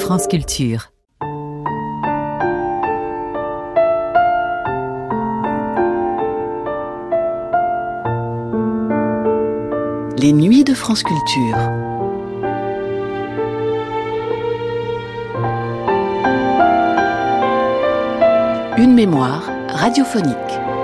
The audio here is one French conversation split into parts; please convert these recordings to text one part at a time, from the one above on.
France Culture. Les nuits de France Culture. Une mémoire radiophonique.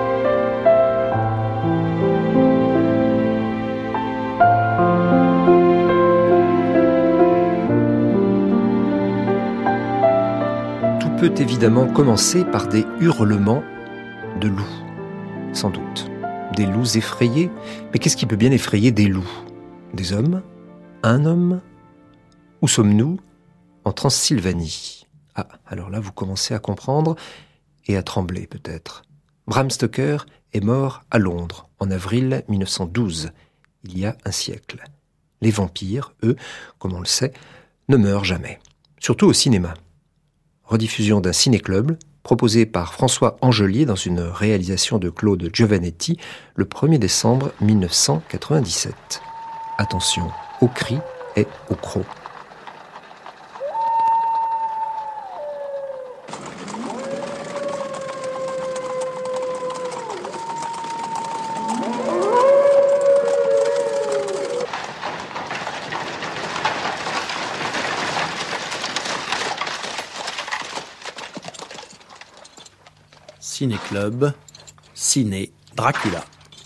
Tout peut évidemment commencer par des hurlements de loups, sans doute. Des loups effrayés. Mais qu'est-ce qui peut bien effrayer des loups ? Des hommes ? Un homme ? Où sommes-nous ? En Transylvanie. Ah, alors là, vous commencez à comprendre et à trembler peut-être. Bram Stoker est mort à Londres en avril 1912, il y a un siècle. Les vampires, eux, comme on le sait, ne meurent jamais. Surtout au cinéma. Rediffusion d'un ciné-club proposé par François Angelier dans une réalisation de Claude Giovannetti le 1er décembre 1997. Attention aux cris et aux crocs. Ciné-club, Ciné Dracula.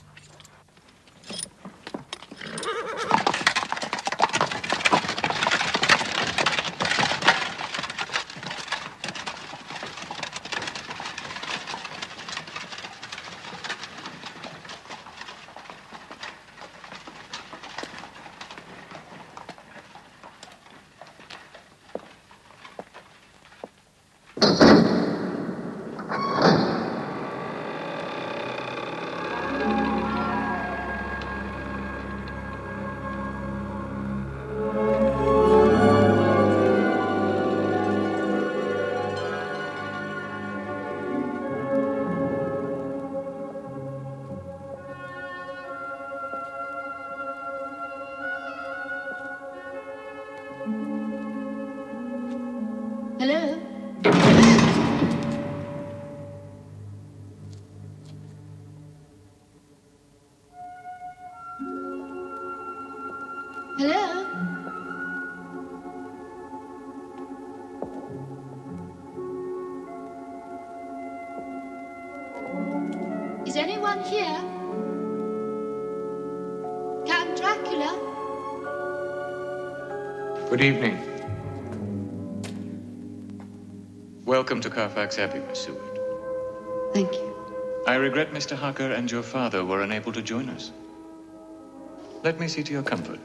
Hello? Hello? Is anyone here? Count Dracula? Good evening. Welcome to Carfax Abbey, Miss Seward. Thank you. I regret Mr. Harker and your father were unable to join us. Let me see to your comfort.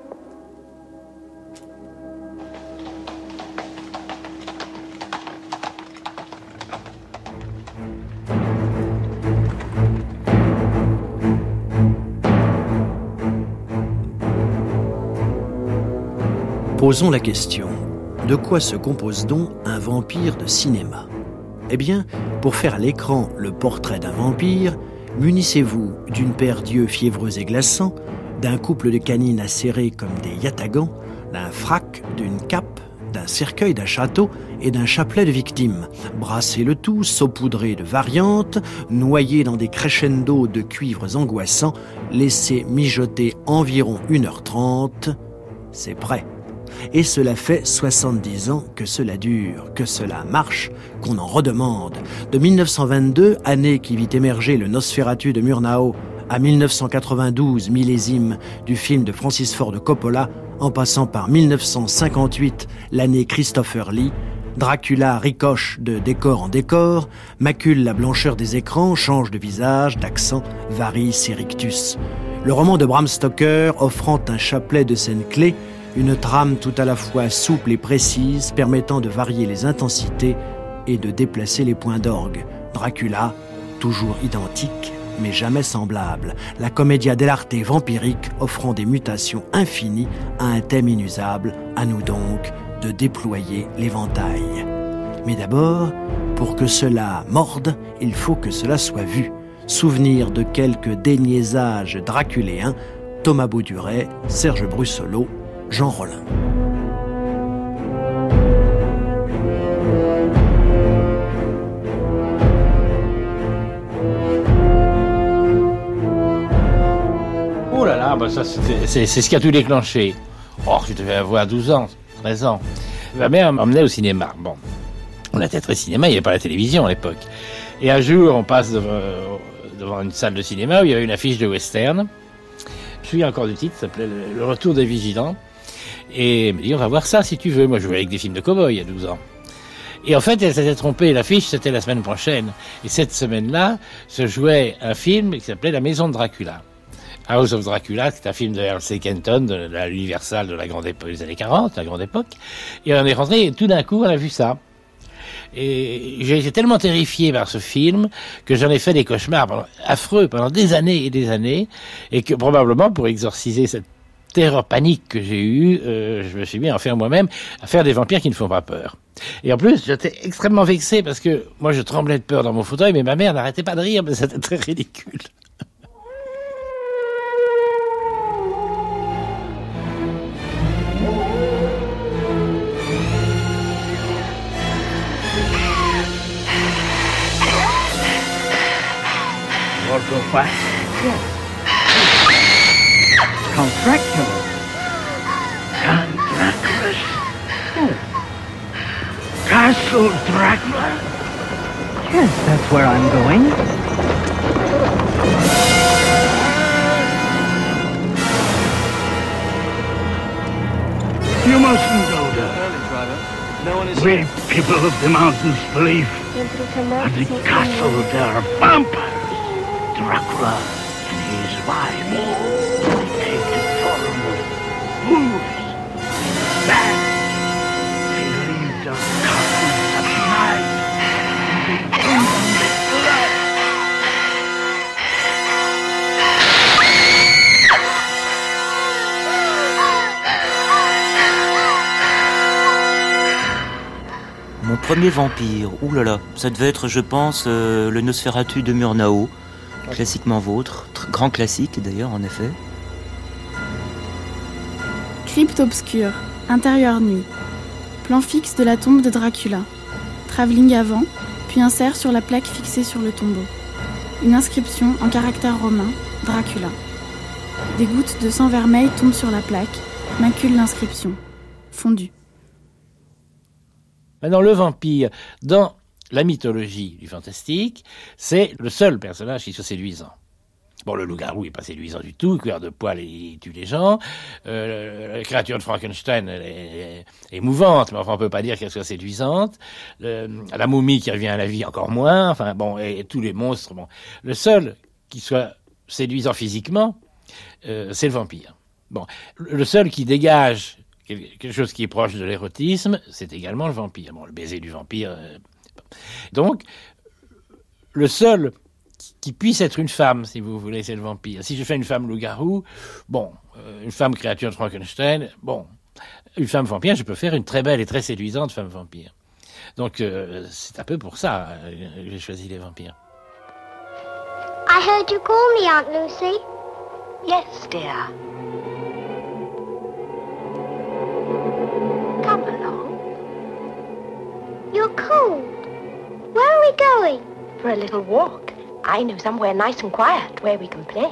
Posons la question. De quoi se compose donc un vampire de cinéma ? Eh bien, pour faire à l'écran le portrait d'un vampire, munissez-vous d'une paire d'yeux fiévreux et glaçants, d'un couple de canines acérées comme des yatagans, d'un frac, d'une cape, d'un cercueil, d'un château et d'un chapelet de victimes. Brassez le tout, saupoudrez de variantes, noyez dans des crescendos de cuivres angoissants, laissez mijoter environ 1h30, c'est prêt. Et cela fait 70 ans que cela dure, que cela marche, qu'on en redemande. De 1922, année qui vit émerger le Nosferatu de Murnau, à 1992, millésime du film de Francis Ford Coppola, en passant par 1958, l'année Christopher Lee, Dracula ricoche de décor en décor, macule la blancheur des écrans, change de visage, d'accent, varie ses rictus. Le roman de Bram Stoker offrant un chapelet de scènes clés, une trame tout à la fois souple et précise, permettant de varier les intensités et de déplacer les points d'orgue. Dracula, toujours identique, mais jamais semblable. La commedia dell'arte vampirique offrant des mutations infinies à un thème inusable, à nous donc de déployer l'éventail. Mais d'abord, pour que cela morde, il faut que cela soit vu. Souvenir de quelques déniaisages draculéens, Thomas Bauduret, Serge Brussolo, Jean Rollin. ça, c'est ce qui a tout déclenché. Oh, je devais avoir 12 ans, 13 ans. Ma mère m'emmenait au cinéma. Bon, on était très cinéma, il n'y avait pas la télévision à l'époque. Et un jour, on passe devant une salle de cinéma où il y avait une affiche de western. Je me souviens encore du titre, ça s'appelait Le Retour des Vigilants. Et elle me dit, on va voir ça si tu veux. Moi, je jouais avec des films de cow-boys il y a 12 ans. Et en fait, elle s'était trompée. L'affiche, c'était la semaine prochaine. Et cette semaine-là, se jouait un film qui s'appelait La Maison de Dracula. House of Dracula, c'est un film de R.C. Kenton, de l'Universal de la grande époque, des années 40, la grande époque. Et on est rentré, et tout d'un coup, on a vu ça. Et j'ai été tellement terrifié par ce film que j'en ai fait des cauchemars affreux pendant des années et des années. Et que probablement, pour exorciser cette terreur panique que j'ai eue, je me suis mis à en faire moi-même, à faire des vampires qui ne font pas peur. Et en plus, j'étais extrêmement vexé parce que moi, je tremblais de peur dans mon fauteuil, mais ma mère n'arrêtait pas de rire, mais c'était très ridicule. What? Yes. Count Dracula. Count Dracula. Yes. Castle Dracula. Yes, that's where I'm going. You mustn't go there. Early, driver. No one is We here. people of the mountains believe at the castle there are vampires. Dracula and his wife. They take the form of wolves. Bad. They leave their coffins at night. They drink the blood. Mon premier vampire, oulala, ça devait être, je pense, le Nosferatu de Murnau. Classiquement vôtre, grand classique d'ailleurs en effet. Crypte obscure, intérieur nu. Plan fixe de la tombe de Dracula. Travelling avant, puis insert sur la plaque fixée sur le tombeau. Une inscription en caractère romain, Dracula. Des gouttes de sang vermeil tombent sur la plaque, maculent l'inscription. Fondu. Maintenant, le vampire, dans la mythologie du fantastique, c'est le seul personnage qui soit séduisant. Bon, le loup-garou n'est pas séduisant du tout, couvert de poils et il tue les gens. La créature de Frankenstein, elle est émouvante, mais enfin, on peut pas dire qu'elle soit séduisante. La momie qui revient à la vie, encore moins. Enfin, bon, et tous les monstres. Bon. Le seul qui soit séduisant physiquement, c'est le vampire. Bon, le seul qui dégage quelque chose qui est proche de l'érotisme, c'est également le vampire. Bon, le baiser du vampire. Donc, le seul qui puisse être une femme, si vous voulez, c'est le vampire. Si je fais une femme loup-garou, bon, une femme créature de Frankenstein, bon, une femme vampire, je peux faire une très belle et très séduisante femme vampire. Donc, c'est un peu pour ça que j'ai choisi les vampires. I heard you call me, Aunt Lucy. Yes, dear. Come along. You're cold. Where are we going? For a little walk. I know somewhere nice and quiet where we can play.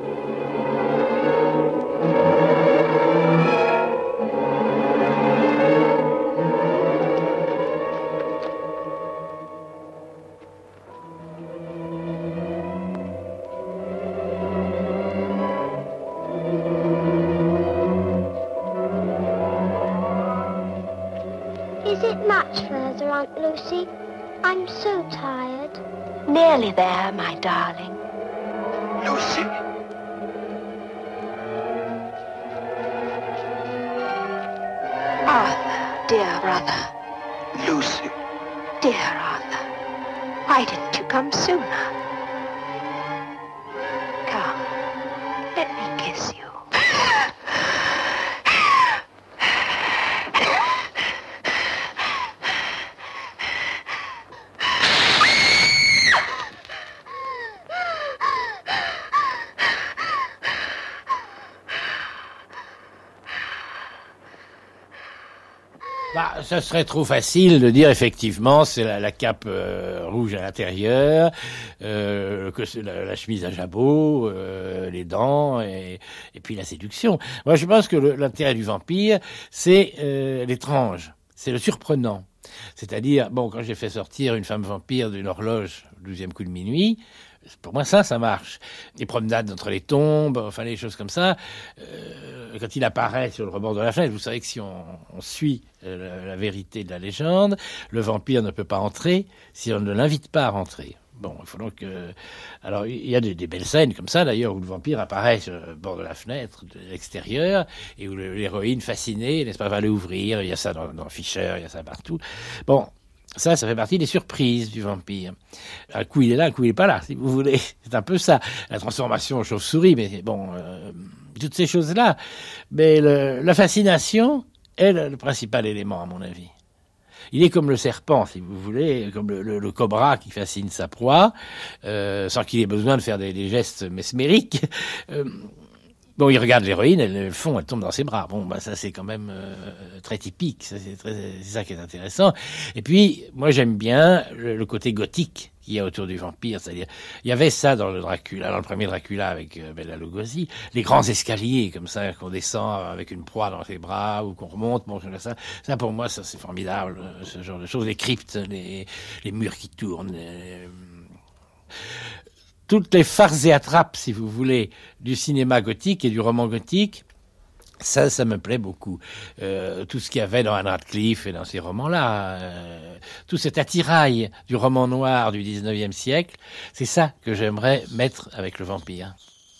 Is it much further, Aunt Lucy? I'm so tired. Nearly there, my darling. Lucy. Arthur, dear brother. Lucy. Dear Arthur. Why didn't you come sooner? Come. Let me kiss you. Ça serait trop facile de dire effectivement c'est la cape rouge à l'intérieur, la chemise à jabot, les dents et puis la séduction. Moi je pense que l'intérêt du vampire c'est l'étrange, c'est le surprenant. C'est-à-dire, quand j'ai fait sortir une femme vampire d'une horloge au 12e coup de minuit, pour moi, ça marche. Les promenades entre les tombes, enfin, les choses comme ça. Quand il apparaît sur le rebord de la fenêtre, vous savez que si on suit la vérité de la légende, le vampire ne peut pas entrer si on ne l'invite pas à rentrer. Bon, il faut donc... Alors, il y a des belles scènes comme ça, d'ailleurs, où le vampire apparaît sur le bord de la fenêtre de l'extérieur et où l'héroïne, fascinée, n'est-ce pas, va l'ouvrir. Il y a ça dans Fischer, il y a ça partout. Bon, ça fait partie des surprises du vampire. Un coup, il est là, un coup, il n'est pas là, si vous voulez. C'est un peu ça. La transformation en chauve-souris, mais bon, toutes ces choses-là. Mais la fascination est le principal élément, à mon avis. Il est comme le serpent, si vous voulez, comme le cobra qui fascine sa proie, sans qu'il ait besoin de faire des gestes mesmériques. Il regarde l'héroïne, elle tombe dans ses bras. Ça c'est quand même très typique, c'est ça qui est intéressant. Et puis, moi j'aime bien le côté gothique qu'il y a autour du vampire, c'est-à-dire, il y avait ça dans le premier Dracula avec Bela Lugosi, les grands escaliers comme ça qu'on descend avec une proie dans ses bras ou qu'on remonte, ça pour moi ça c'est formidable, ce genre de choses, les cryptes, les murs qui tournent. Toutes les farces et attrapes, si vous voulez, du cinéma gothique et du roman gothique, ça me plaît beaucoup. Tout ce qu'il y avait dans Anne Radcliffe et dans ces romans-là, tout cet attirail du roman noir du 19e siècle, c'est ça que j'aimerais mettre avec le vampire.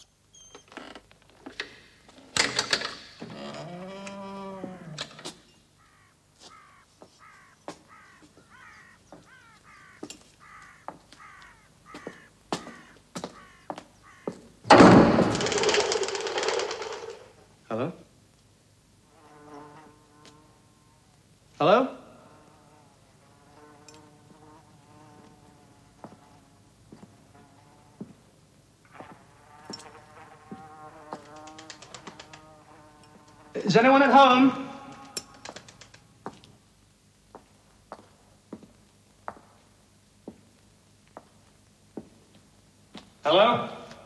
Hello? Hello? Is anyone at home? Hello?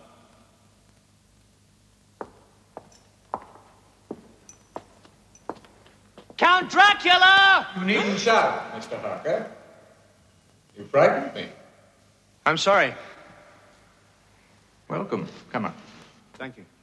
Count Dracula! You needn't shout, Mr. Harker. You frightened me. I'm sorry. Welcome. Come on. Thank you.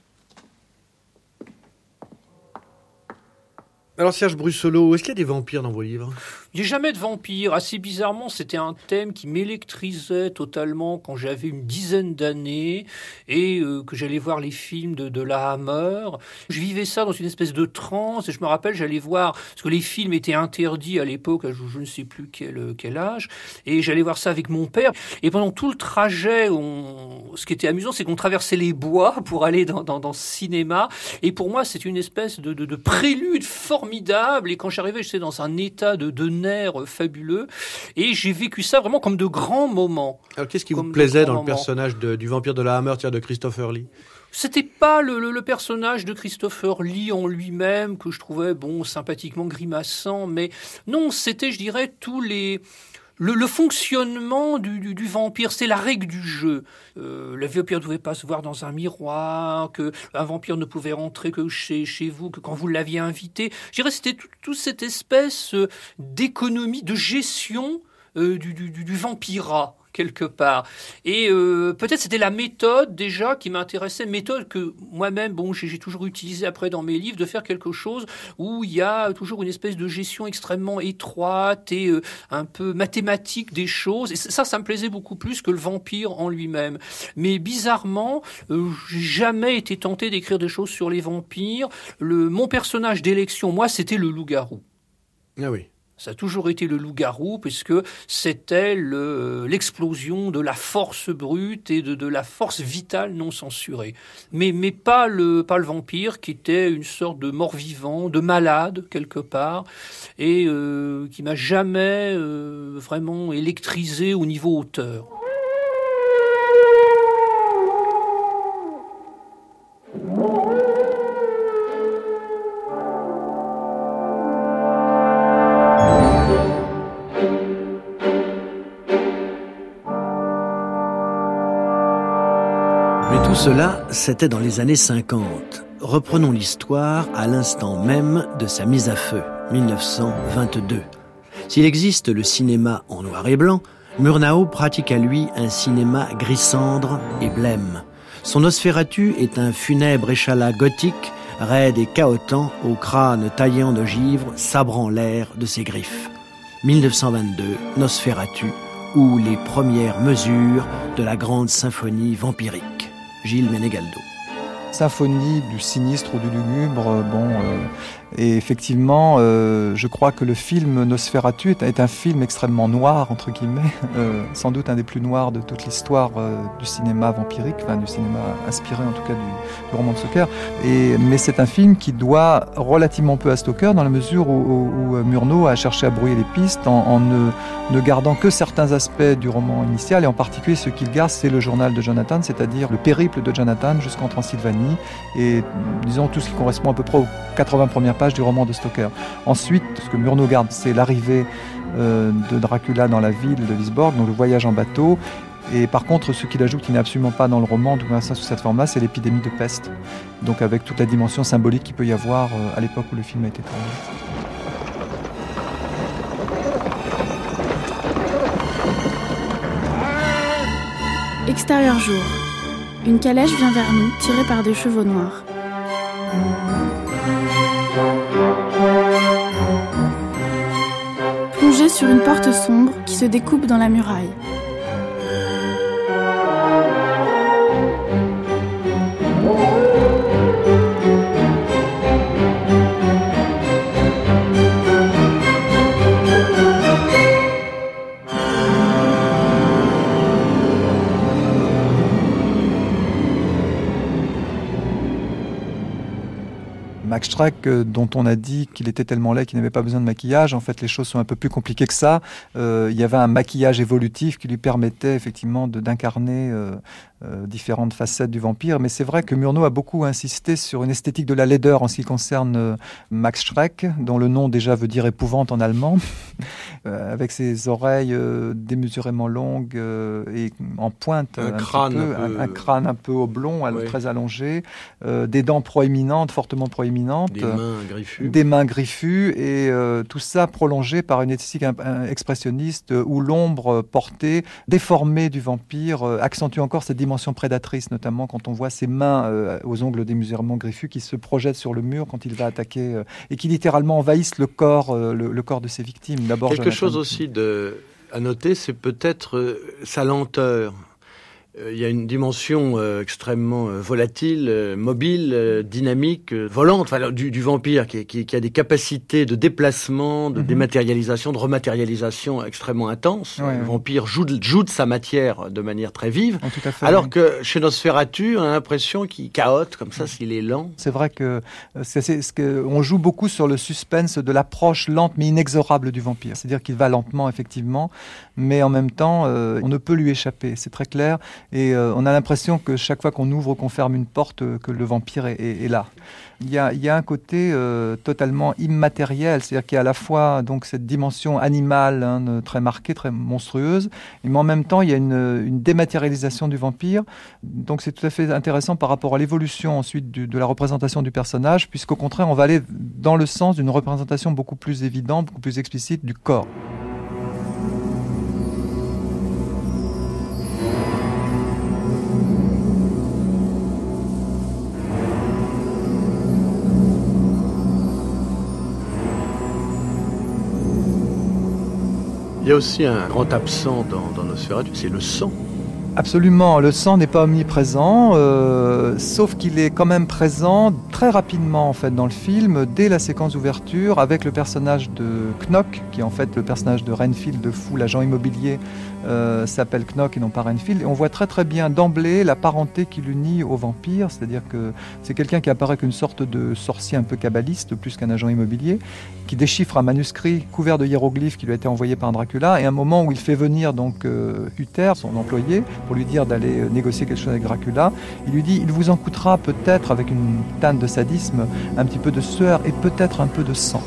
Alors Serge Brussolo, est-ce qu'il y a des vampires dans vos livres ? Il n'y a jamais de vampire. Assez bizarrement, c'était un thème qui m'électrisait totalement quand j'avais une dizaine d'années et que j'allais voir les films de la Hammer. Je vivais ça dans une espèce de transe et je me rappelle, j'allais voir, parce que les films étaient interdits à l'époque, je ne sais plus quel âge, et j'allais voir ça avec mon père. Et pendant tout le trajet, ce qui était amusant, c'est qu'on traversait les bois pour aller dans ce cinéma. Et pour moi, c'est une espèce de prélude formidable. Et quand j'arrivais, j'étais dans un état de nerfs fabuleux. Et j'ai vécu ça vraiment comme de grands moments. Alors, qu'est-ce qui vous plaisait dans le personnage du vampire de la Hammer, de Christopher Lee ? C'était pas le personnage de Christopher Lee en lui-même que je trouvais, sympathiquement grimaçant, mais non, c'était, je dirais, le fonctionnement du vampire, c'est la règle du jeu. Le vampire ne pouvait pas se voir dans un miroir, que un vampire ne pouvait rentrer que chez vous, que quand vous l'aviez invité. Je dirais c'était toute cette espèce d'économie, de gestion du vampirat, quelque part. Et peut-être c'était la méthode déjà qui m'intéressait, méthode que moi-même, j'ai toujours utilisée après dans mes livres, de faire quelque chose où il y a toujours une espèce de gestion extrêmement étroite et un peu mathématique des choses. Et ça me plaisait beaucoup plus que le vampire en lui-même. Mais bizarrement, j'ai jamais été tenté d'écrire des choses sur les vampires. Mon personnage d'élection, moi, c'était le loup-garou. Ah oui. Ça a toujours été le loup-garou, puisque c'était l'explosion de la force brute et de la force vitale non censurée. Mais pas le vampire, qui était une sorte de mort-vivant, de malade, quelque part, et qui m'a jamais vraiment électrisé au niveau auteur. Tout cela, c'était dans les années 50. Reprenons l'histoire à l'instant même de sa mise à feu, 1922. S'il existe le cinéma en noir et blanc, Murnau pratique à lui un cinéma gris-cendre et blême. Son Nosferatu est un funèbre échalas gothique, raide et cahotant, au crâne taillant de givre, sabrant l'air de ses griffes. 1922, Nosferatu, ou les premières mesures de la grande symphonie vampirique. Gilles Menegaldo. Symphonie du sinistre ou du lugubre, et effectivement, je crois que le film Nosferatu est un film extrêmement noir, entre guillemets, sans doute un des plus noirs de toute l'histoire du cinéma vampirique, enfin du cinéma inspiré en tout cas du roman de Stoker. Mais c'est un film qui doit relativement peu à Stoker, dans la mesure où Murnau a cherché à brouiller les pistes en ne gardant que certains aspects du roman initial, et en particulier ce qu'il garde, c'est le journal de Jonathan, c'est-à-dire le périple de Jonathan jusqu'en Transylvanie, et disons tout ce qui correspond à peu près aux 80 premières pages du roman de Stoker. Ensuite, ce que Murnau garde, c'est l'arrivée de Dracula dans la ville de Lisborg, donc le voyage en bateau. Et par contre, ce qu'il ajoute, qui n'est absolument pas dans le roman, tout ça sous cette forme-là, c'est l'épidémie de peste. Donc avec toute la dimension symbolique qu'il peut y avoir à l'époque où le film a été tourné. Extérieur jour. Une calèche vient vers nous, tirée par des chevaux noirs. Plongé sur une porte sombre qui se découpe dans la muraille. Max Schreck, dont on a dit qu'il était tellement laid qu'il n'avait pas besoin de maquillage, en fait les choses sont un peu plus compliquées que ça. Il y avait un maquillage évolutif qui lui permettait effectivement d'incarner différentes facettes du vampire, mais c'est vrai que Murnau a beaucoup insisté sur une esthétique de la laideur en ce qui concerne Max Schreck, dont le nom déjà veut dire épouvante en allemand, avec ses oreilles démesurément longues et en pointe, un crâne un peu oblong, oui, très allongé, des dents proéminentes, fortement proéminentes, des mains griffues, et tout ça prolongé par une esthétique expressionniste où l'ombre portée, déformée du vampire, accentue encore cette dimension prédatrice, notamment quand on voit ses mains aux ongles démesurément griffus qui se projettent sur le mur quand il va attaquer et qui littéralement envahissent le corps de ses victimes. D'abord, quelque chose aussi à noter, c'est peut-être sa lenteur. Il y a une dimension extrêmement volatile, mobile, dynamique, volante, du vampire qui a des capacités de déplacement, de dématérialisation, de rematérialisation extrêmement intenses. Ouais, le vampire joue de sa matière de manière très vive, tout à fait, alors que chez Nosferatu, on a l'impression qu'il cahote comme ça, s'il est lent. C'est vrai que on joue beaucoup sur le suspense de l'approche lente mais inexorable du vampire. C'est-à-dire qu'il va lentement, effectivement, mais en même temps, on ne peut lui échapper, c'est très clair. Et on a l'impression que chaque fois qu'on ouvre ou qu'on ferme une porte, que le vampire est là. Il y a un côté totalement immatériel, c'est-à-dire qu'il y a à la fois donc, cette dimension animale très marquée, très monstrueuse, mais en même temps il y a une dématérialisation du vampire. Donc c'est tout à fait intéressant par rapport à l'évolution ensuite de la représentation du personnage, puisqu'au contraire on va aller dans le sens d'une représentation beaucoup plus évidente, beaucoup plus explicite du corps. Il y a aussi un grand absent dans Nosferatu, c'est le sang. Absolument, le sang n'est pas omniprésent, sauf qu'il est quand même présent très rapidement en fait dans le film, dès la séquence d'ouverture, avec le personnage de Knock, qui est en fait le personnage de Renfield, de fou, l'agent immobilier, s'appelle Knock et non pas Renfield. Et on voit très très bien d'emblée la parenté qui l'unit au vampire, c'est-à-dire que c'est quelqu'un qui apparaît comme une sorte de sorcier un peu kabbaliste, plus qu'un agent immobilier, qui déchiffre un manuscrit couvert de hiéroglyphes qui lui a été envoyé par Dracula, et à un moment où il fait venir donc Uther, son employé, pour lui dire d'aller négocier quelque chose avec Dracula, il lui dit, il vous en coûtera peut-être, avec une teinte de sadisme, un petit peu de sueur et peut-être un peu de sang.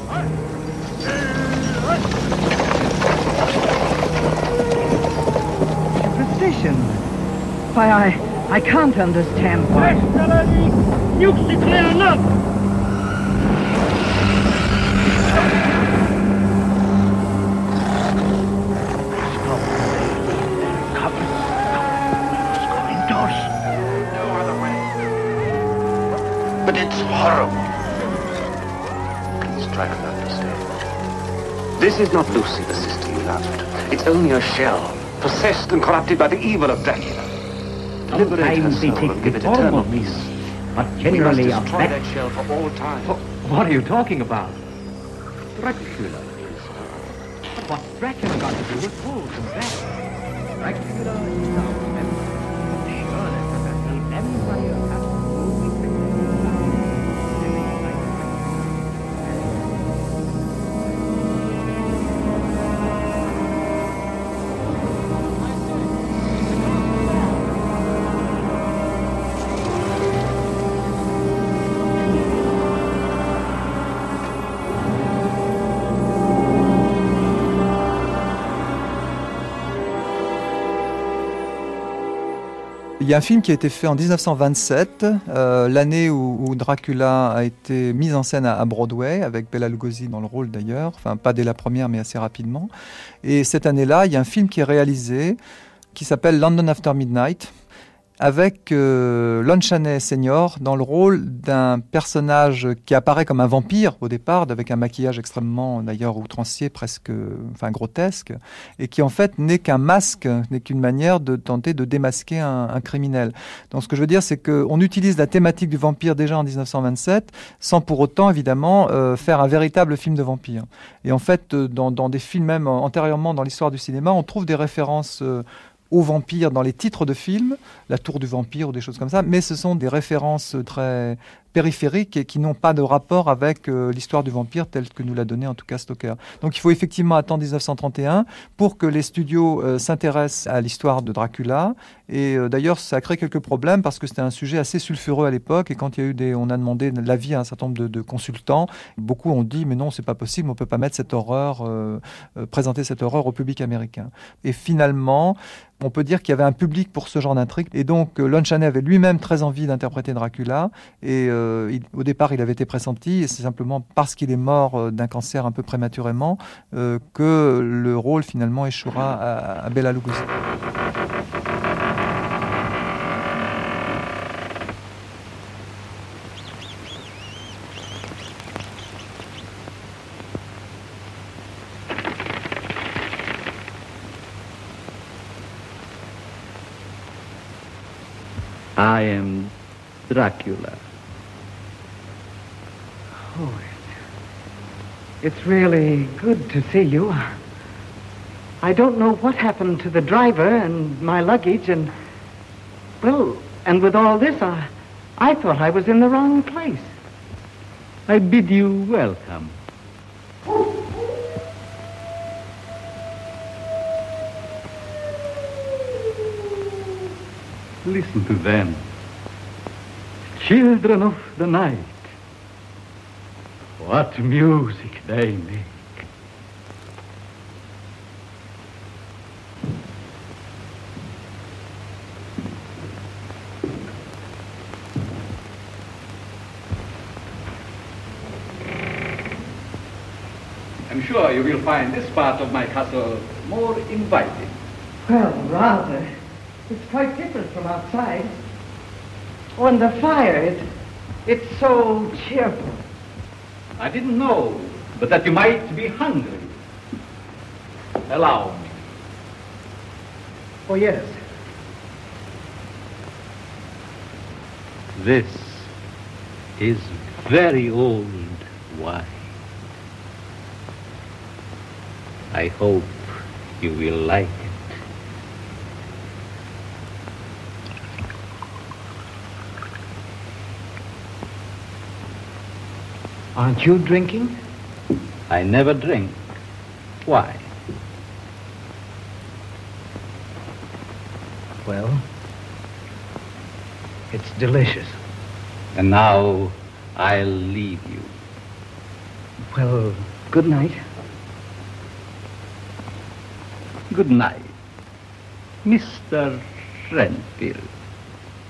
Why, I can't understand why. Nuclear enough! But it's horrible. Please try to understand. This is not Lucy, the sister you loved. It's only a shell, possessed and corrupted by the evil of Dracula. Liberate her soul and give it eternal peace. But generally we must destroy that shell for all time. What are you talking about? Dracula. But what's Dracula got to do with fools and that? Dracula is our member. Sure, that everybody else has to Il y a un film qui a été fait en 1927, l'année où Dracula a été mis en scène à Broadway, avec Bela Lugosi dans le rôle d'ailleurs, enfin pas dès la première mais assez rapidement. Et cette année-là, il y a un film qui est réalisé qui s'appelle London After Midnight, avec Lon Chaney Senior dans le rôle d'un personnage qui apparaît comme un vampire au départ, avec un maquillage extrêmement d'ailleurs outrancier, presque grotesque, et qui en fait n'est qu'un masque, n'est qu'une manière de tenter de démasquer un criminel. Donc ce que je veux dire, c'est qu'on utilise la thématique du vampire déjà en 1927, sans pour autant évidemment faire un véritable film de vampire. Et en fait, dans des films même antérieurement dans l'histoire du cinéma, on trouve des références aux vampires dans les titres de films, La Tour du Vampire ou des choses comme ça, mais ce sont des références très périphériques et qui n'ont pas de rapport avec l'histoire du vampire telle que nous l'a donnée en tout cas Stoker. Donc il faut effectivement attendre 1931 pour que les studios s'intéressent à l'histoire de Dracula. Et d'ailleurs, ça a créé quelques problèmes parce que c'était un sujet assez sulfureux à l'époque. Et quand il y a eu on a demandé l'avis à un certain nombre de consultants, beaucoup ont dit mais non, c'est pas possible, on peut pas mettre cette horreur, présenter cette horreur au public américain. Et finalement, on peut dire qu'il y avait un public pour ce genre d'intrigue. Et donc, Lon Chaney avait lui-même très envie d'interpréter Dracula. Et au départ, il avait été pressenti. Et c'est simplement parce qu'il est mort d'un cancer un peu prématurément que le rôle finalement échouera à Bela Lugosi. I am Dracula. Oh, it's really good to see you. I don't know what happened to the driver and my luggage and with all this, I thought I was in the wrong place. I bid you welcome. Listen to them. Children of the night. What music they make. I'm sure you will find this part of my castle more inviting. Well, rather. It's quite different from outside. Oh, and the fire, it's so cheerful. I didn't know, but that you might be hungry. Allow me. Oh, yes. This is very old wine. I hope you will like it. Aren't you drinking? I never drink. Why? Well, it's delicious. And now I'll leave you. Well, good night. Good night, Mr. Renfield.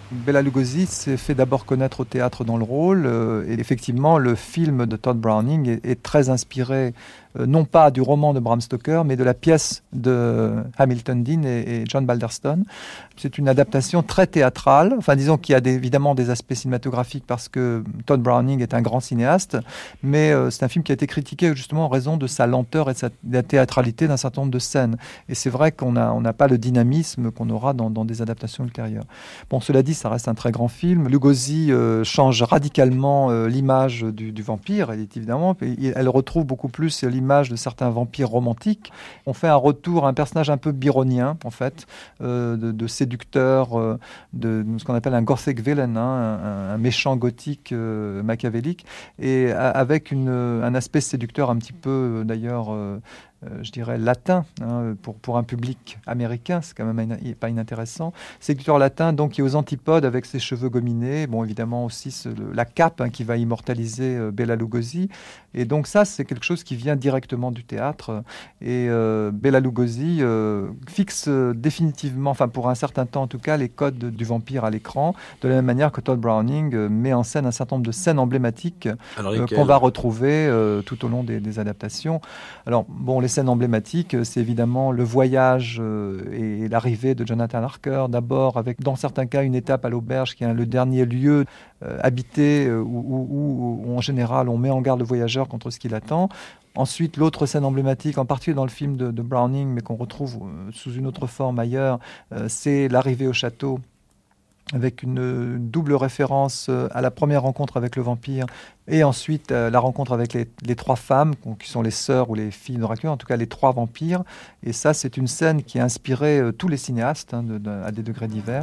Bela Lugosi s'est fait d'abord connaître au théâtre dans le rôle, et effectivement, le film de Todd Browning est très inspiré, non pas du roman de Bram Stoker, mais de la pièce de Hamilton Dean et John Balderston. C'est une adaptation très théâtrale, enfin disons qu'il y a évidemment des aspects cinématographiques parce que Todd Browning est un grand cinéaste, mais c'est un film qui a été critiqué justement en raison de sa lenteur et de la théâtralité d'un certain nombre de scènes. Et c'est vrai qu'on n'a pas le dynamisme qu'on aura dans des adaptations ultérieures. Bon, cela dit, ça reste un très grand film. Lugosi change radicalement l'image du vampire, évidemment. Elle retrouve beaucoup plus l'image de certains vampires romantiques. On fait un retour à un personnage un peu byronien, en fait, de séducteur, de ce qu'on appelle un gothic villain, un méchant gothique machiavélique, et avec un aspect séducteur un petit peu, d'ailleurs, je dirais latin, pour un public américain, c'est quand même pas inintéressant. Séducteur latin, donc, qui est aux antipodes avec ses cheveux gominés, bon, évidemment aussi la cape qui va immortaliser Bela Lugosi. Et donc ça, c'est quelque chose qui vient directement du théâtre. Et Bela Lugosi fixe définitivement, enfin pour un certain temps en tout cas, les codes du vampire à l'écran, de la même manière que Todd Browning met en scène un certain nombre de scènes emblématiques qu'on va retrouver tout au long des adaptations. Alors, bon, les scènes emblématiques, c'est évidemment le voyage et l'arrivée de Jonathan Harker, d'abord avec, dans certains cas, une étape à l'auberge qui est le dernier lieu habité où en général on met en garde le voyageur contre ce qu'il attend. Ensuite, l'autre scène emblématique, en particulier dans le film de Browning, mais qu'on retrouve sous une autre forme ailleurs, c'est l'arrivée au château, avec une double référence à la première rencontre avec le vampire et ensuite la rencontre avec les trois femmes qui sont les sœurs ou les filles de Dracula, en tout cas les trois vampires. Et ça, c'est une scène qui a inspiré tous les cinéastes à des degrés divers.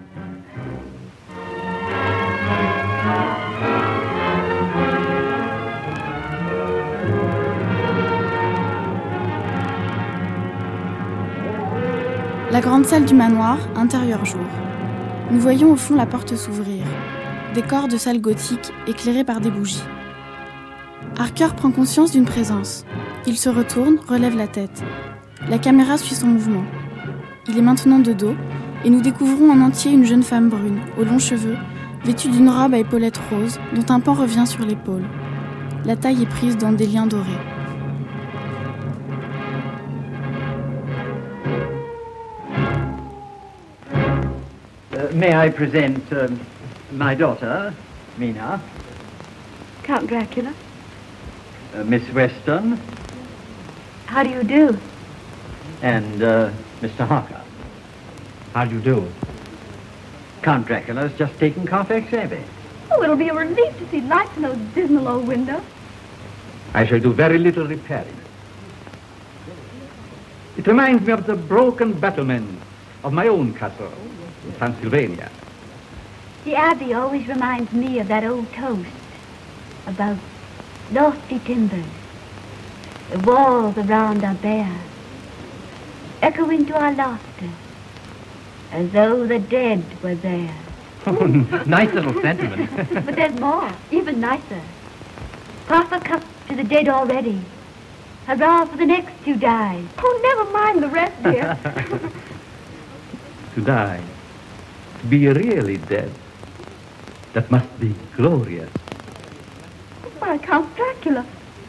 La grande salle du manoir, intérieur jour. Nous voyons au fond la porte s'ouvrir. Décor de salle gothique éclairé par des bougies. Harker prend conscience d'une présence. Il se retourne, relève la tête. La caméra suit son mouvement. Il est maintenant de dos et nous découvrons en entier une jeune femme brune, aux longs cheveux, vêtue d'une robe à épaulettes roses dont un pan revient sur l'épaule. La taille est prise dans des liens dorés. May I present my daughter, Mina? Count Dracula. Miss Weston. How do you do? And Mr. Harker. How do you do? Count Dracula's just taken Carfax Abbey. Oh, it'll be a relief to see lights in those dismal old windows. I shall do very little repairing. It reminds me of the broken battlements of my own castle in Pennsylvania. The Abbey always reminds me of that old toast about lofty timbers. The walls around are bare, echoing to our laughter, as though the dead were there. Oh, nice little sentiment. But there's more, even nicer. Half a cup to the dead already. Hurrah for the next who dies. Oh, never mind the rest, dear. To die, to be really dead, that must be glorious. My Count Dracula.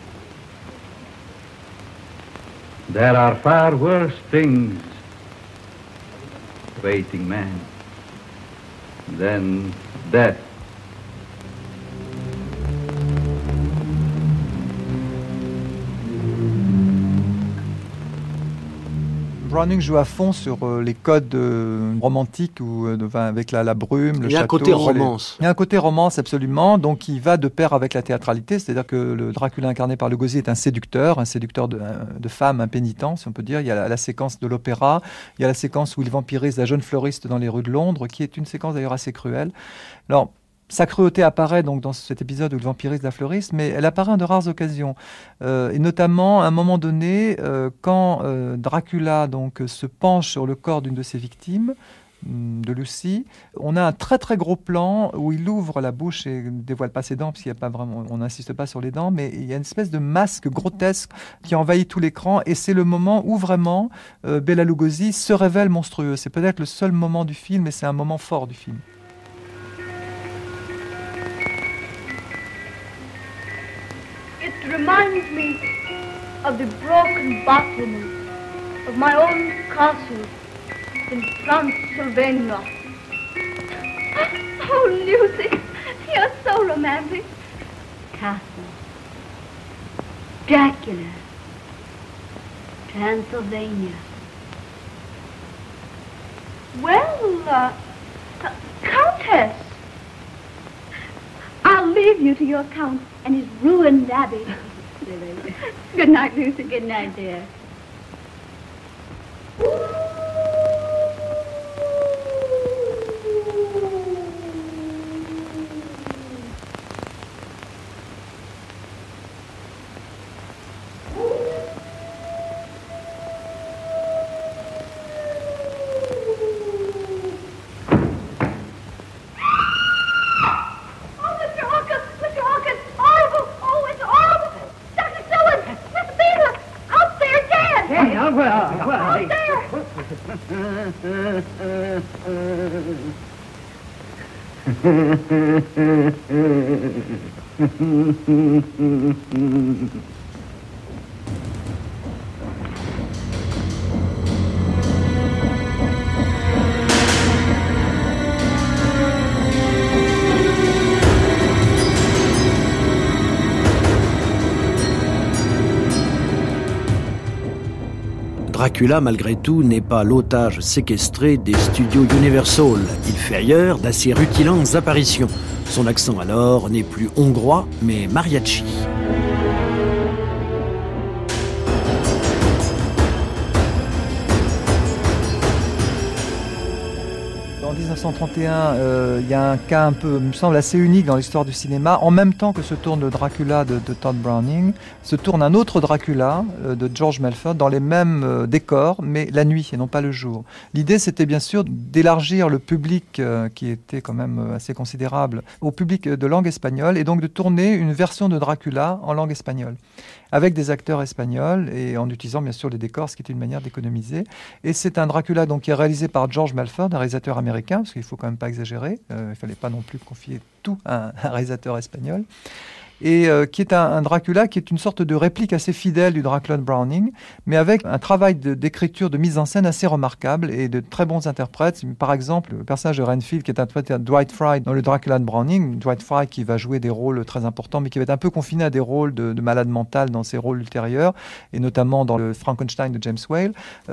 There are far worse things awaiting man than death. Browning joue à fond sur les codes romantiques ou avec la brume, le château. Il y a un côté romance. Il y a un côté romance, absolument, donc il va de pair avec la théâtralité, c'est-à-dire que le Dracula incarné par Lugosi est un séducteur de femmes impénitentes, si on peut dire. Il y a la séquence de l'opéra, il y a la séquence où il vampirise la jeune fleuriste dans les rues de Londres, qui est une séquence d'ailleurs assez cruelle. Alors, sa cruauté apparaît donc dans cet épisode où il vampirise la fleuriste, mais elle apparaît en de rares occasions. Et notamment, à un moment donné, quand Dracula donc, se penche sur le corps d'une de ses victimes, de Lucy, on a un très très gros plan où il ouvre la bouche et ne dévoile pas ses dents, parce qu'il n'y a pas vraiment, on n'insiste pas sur les dents, mais il y a une espèce de masque grotesque qui envahit tout l'écran, et c'est le moment où vraiment Bela Lugosi se révèle monstrueux. C'est peut-être le seul moment du film, et c'est un moment fort du film. It reminds me of the broken battlements of my own castle in Transylvania. Oh, Lucy, you're so romantic. Castle. Dracula. Transylvania. Well, Countess, I'll leave you to your count and his ruined abbey. Good night, Lucy. Good night, dear. Dracula, malgré tout, n'est pas l'otage séquestré des studios Universal. Il fait ailleurs d'assez rutilantes apparitions. Son accent alors n'est plus hongrois, mais mariachi. En 1931, il y a un cas un peu, me semble, assez unique dans l'histoire du cinéma. En même temps que se tourne le Dracula de Todd Browning, se tourne un autre Dracula de George Melford dans les mêmes décors, mais la nuit et non pas le jour. L'idée, c'était bien sûr d'élargir le public, qui était quand même assez considérable, au public de langue espagnole, et donc de tourner une version de Dracula en langue espagnole, avec des acteurs espagnols et en utilisant bien sûr les décors, ce qui est une manière d'économiser. Et c'est un Dracula donc qui est réalisé par George Melford, un réalisateur américain, parce qu'il ne faut quand même pas exagérer, il ne fallait pas non plus confier tout à un réalisateur espagnol, et qui est un Dracula qui est une sorte de réplique assez fidèle du Dracula de Browning, mais avec un travail d'écriture, de mise en scène assez remarquable et de très bons interprètes. Par exemple, le personnage de Renfield qui est interprété par Dwight Frye dans le Dracula de Browning, Dwight Frye qui va jouer des rôles très importants, mais qui va être un peu confiné à des rôles de malade mental dans ses rôles ultérieurs, et notamment dans le Frankenstein de James Whale,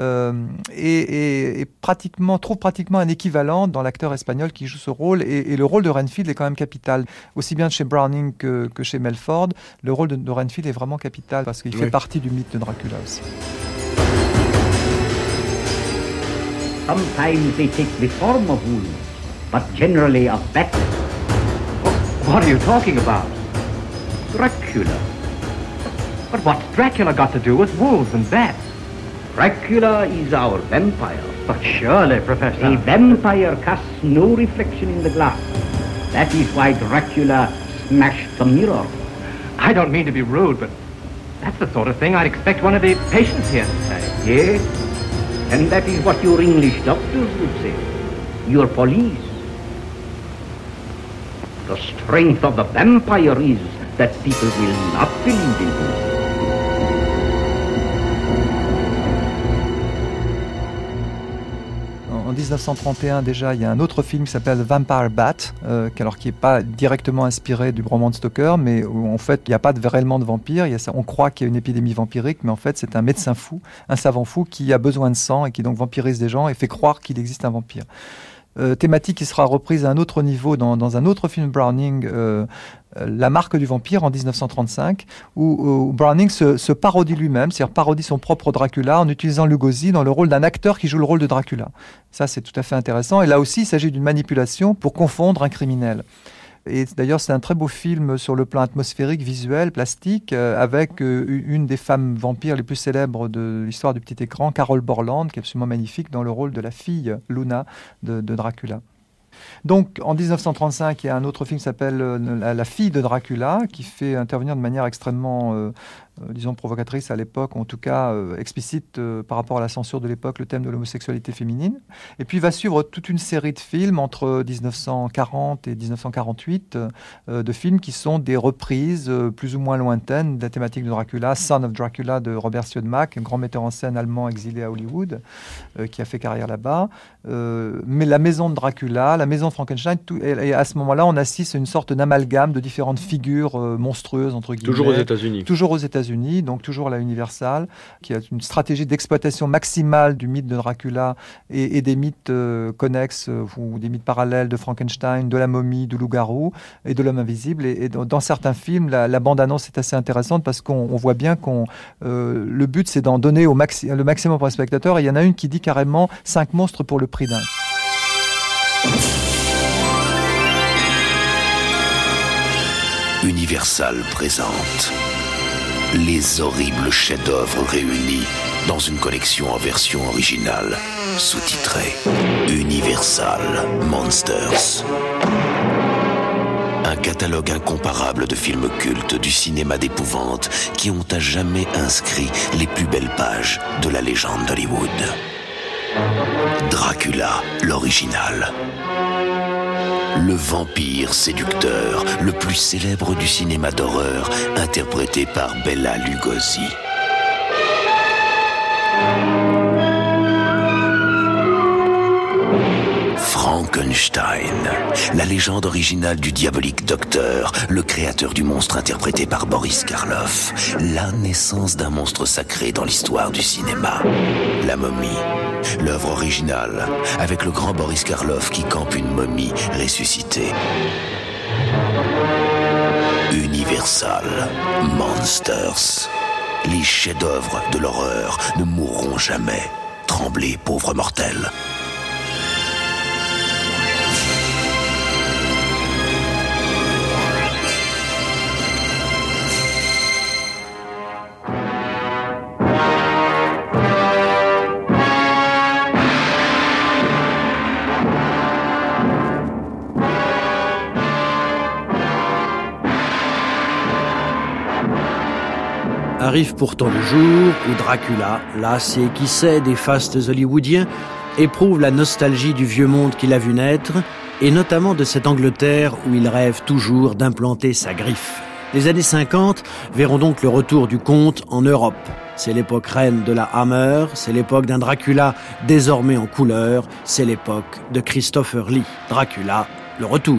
et trouve pratiquement un équivalent dans l'acteur espagnol qui joue ce rôle, et le rôle de Renfield est quand même capital, aussi bien chez Browning que chez Melford. Le rôle de Renfield est vraiment capital parce qu'il fait partie du mythe de Dracula aussi. Sometimes they take the form of wolves, but generally of bats. What are you talking about? Dracula. But what's Dracula got to do with wolves and bats? Dracula is our vampire. But surely, Professor... A vampire casts no reflection in the glass. That is why Dracula smashed the mirror. I don't mean to be rude, but that's the sort of thing I'd expect one of the patients here to say. Yes, and that is what your English doctors would say. Your police. The strength of the vampire is that people will not believe in him. En 1931, déjà, il y a un autre film qui s'appelle Vampire Bat, qui n'est pas directement inspiré du roman de Stoker, mais où en fait, il n'y a pas réellement de vampire. On croit qu'il y a une épidémie vampirique, mais en fait, c'est un médecin fou, un savant fou qui a besoin de sang et qui donc vampirise des gens et fait croire qu'il existe un vampire. Thématique qui sera reprise à un autre niveau dans un autre film Browning, La marque du vampire en 1935, où Browning se parodie lui-même, c'est-à-dire parodie son propre Dracula en utilisant Lugosi dans le rôle d'un acteur qui joue le rôle de Dracula. Ça, c'est tout à fait intéressant. Et là aussi, il s'agit d'une manipulation pour confondre un criminel. Et d'ailleurs, c'est un très beau film sur le plan atmosphérique, visuel, plastique, avec une des femmes vampires les plus célèbres de l'histoire du petit écran, Carol Borland, qui est absolument magnifique dans le rôle de la fille Luna de Dracula. Donc, en 1935, il y a un autre film qui s'appelle La fille de Dracula, qui fait intervenir de manière extrêmement disons, provocatrice à l'époque, en tout cas explicite par rapport à la censure de l'époque, le thème de l'homosexualité féminine. Et puis va suivre toute une série de films entre 1940 et 1948, de films qui sont des reprises plus ou moins lointaines de la thématique de Dracula. Son of Dracula de Robert Siodmak, un grand metteur en scène allemand exilé à Hollywood, qui a fait carrière là-bas. Mais la maison de Dracula, la maison de Frankenstein, et à ce moment-là, on assiste à une sorte d'amalgame de différentes figures monstrueuses, entre guillemets. Toujours aux États-Unis. Toujours aux États-Unis, donc toujours la Universal, qui a une stratégie d'exploitation maximale du mythe de Dracula et des mythes connexes ou des mythes parallèles de Frankenstein, de la momie, du loup-garou et de l'homme invisible. Et dans certains films, la bande-annonce est assez intéressante parce qu'on voit bien le but, c'est d'en donner le maximum pour les spectateurs. Et il y en a une qui dit carrément 5 monstres pour le prix d'un. Universal présente les horribles chefs-d'œuvre réunis dans une collection en version originale, sous-titrée Universal Monsters. Un catalogue incomparable de films cultes du cinéma d'épouvante qui ont à jamais inscrit les plus belles pages de la légende d'Hollywood. Dracula, l'original. Le vampire séducteur, le plus célèbre du cinéma d'horreur, interprété par Bela Lugosi. Frankenstein, la légende originale du diabolique docteur, le créateur du monstre interprété par Boris Karloff, la naissance d'un monstre sacré dans l'histoire du cinéma. La momie, l'œuvre originale, avec le grand Boris Karloff qui campe une momie ressuscitée. Universal Monsters, les chefs-d'œuvre de l'horreur ne mourront jamais. Tremblez, pauvres mortels. Arrive pourtant le jour où Dracula, lassé qui sait des fastes hollywoodiens, éprouve la nostalgie du vieux monde qu'il a vu naître, et notamment de cette Angleterre où il rêve toujours d'implanter sa griffe. Les années 50 verront donc le retour du conte en Europe. C'est l'époque reine de la Hammer, c'est l'époque d'un Dracula désormais en couleur, c'est l'époque de Christopher Lee. Dracula, le retour.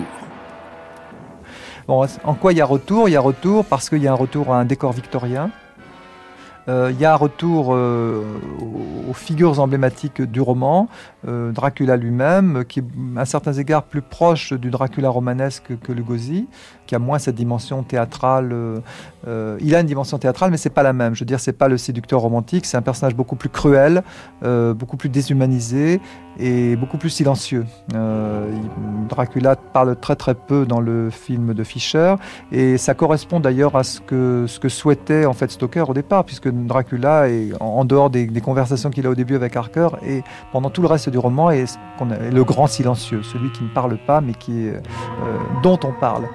Bon, en quoi il y a retour ? Il y a retour parce qu'il y a un retour à un décor victorien. Il y a un retour aux figures emblématiques du roman, Dracula lui-même, qui est à certains égards plus proche du Dracula romanesque que Lugosi, qui a moins cette dimension théâtrale. Il a une dimension théâtrale, mais c'est pas la même. Je veux dire, c'est pas le séducteur romantique, c'est un personnage beaucoup plus cruel, beaucoup plus déshumanisé et beaucoup plus silencieux. Dracula parle très très peu dans le film de Fischer, et ça correspond d'ailleurs à ce que souhaitait en fait Stoker au départ, puisque Dracula est en dehors des conversations qu'il a au début avec Harker, et pendant tout le reste du roman est le grand silencieux, celui qui ne parle pas mais dont on parle.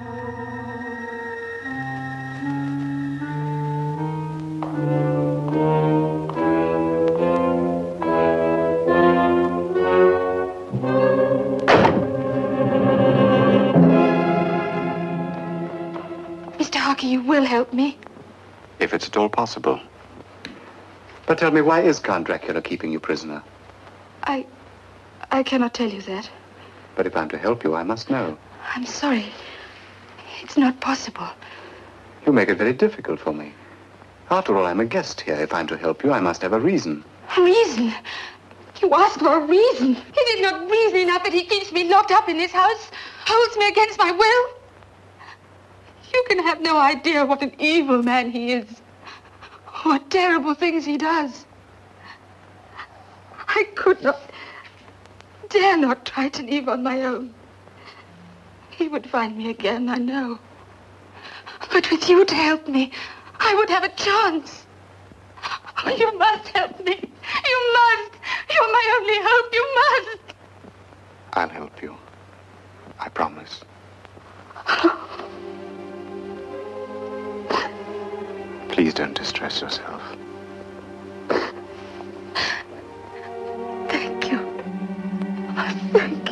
Mr. Harker, you will help me. If it's at all possible. But tell me, why is Count Dracula keeping you prisoner? I cannot tell you that. But if I'm to help you, I must know. I'm sorry. It's not possible. You make it very difficult for me. After all, I'm a guest here. If I'm to help you, I must have a reason. A reason? You ask for a reason? Is it not reason enough that he keeps me locked up in this house? Holds me against my will? You can have no idea what an evil man he is. What terrible things he does. I could not, dare not try to leave on my own. He would find me again, I know. But with you to help me, I would have a chance. Oh, you must help me. You must. You're my only hope. You must. I'll help you. I promise. Please Please don't distress yourself. Thank you. Oh, thank you.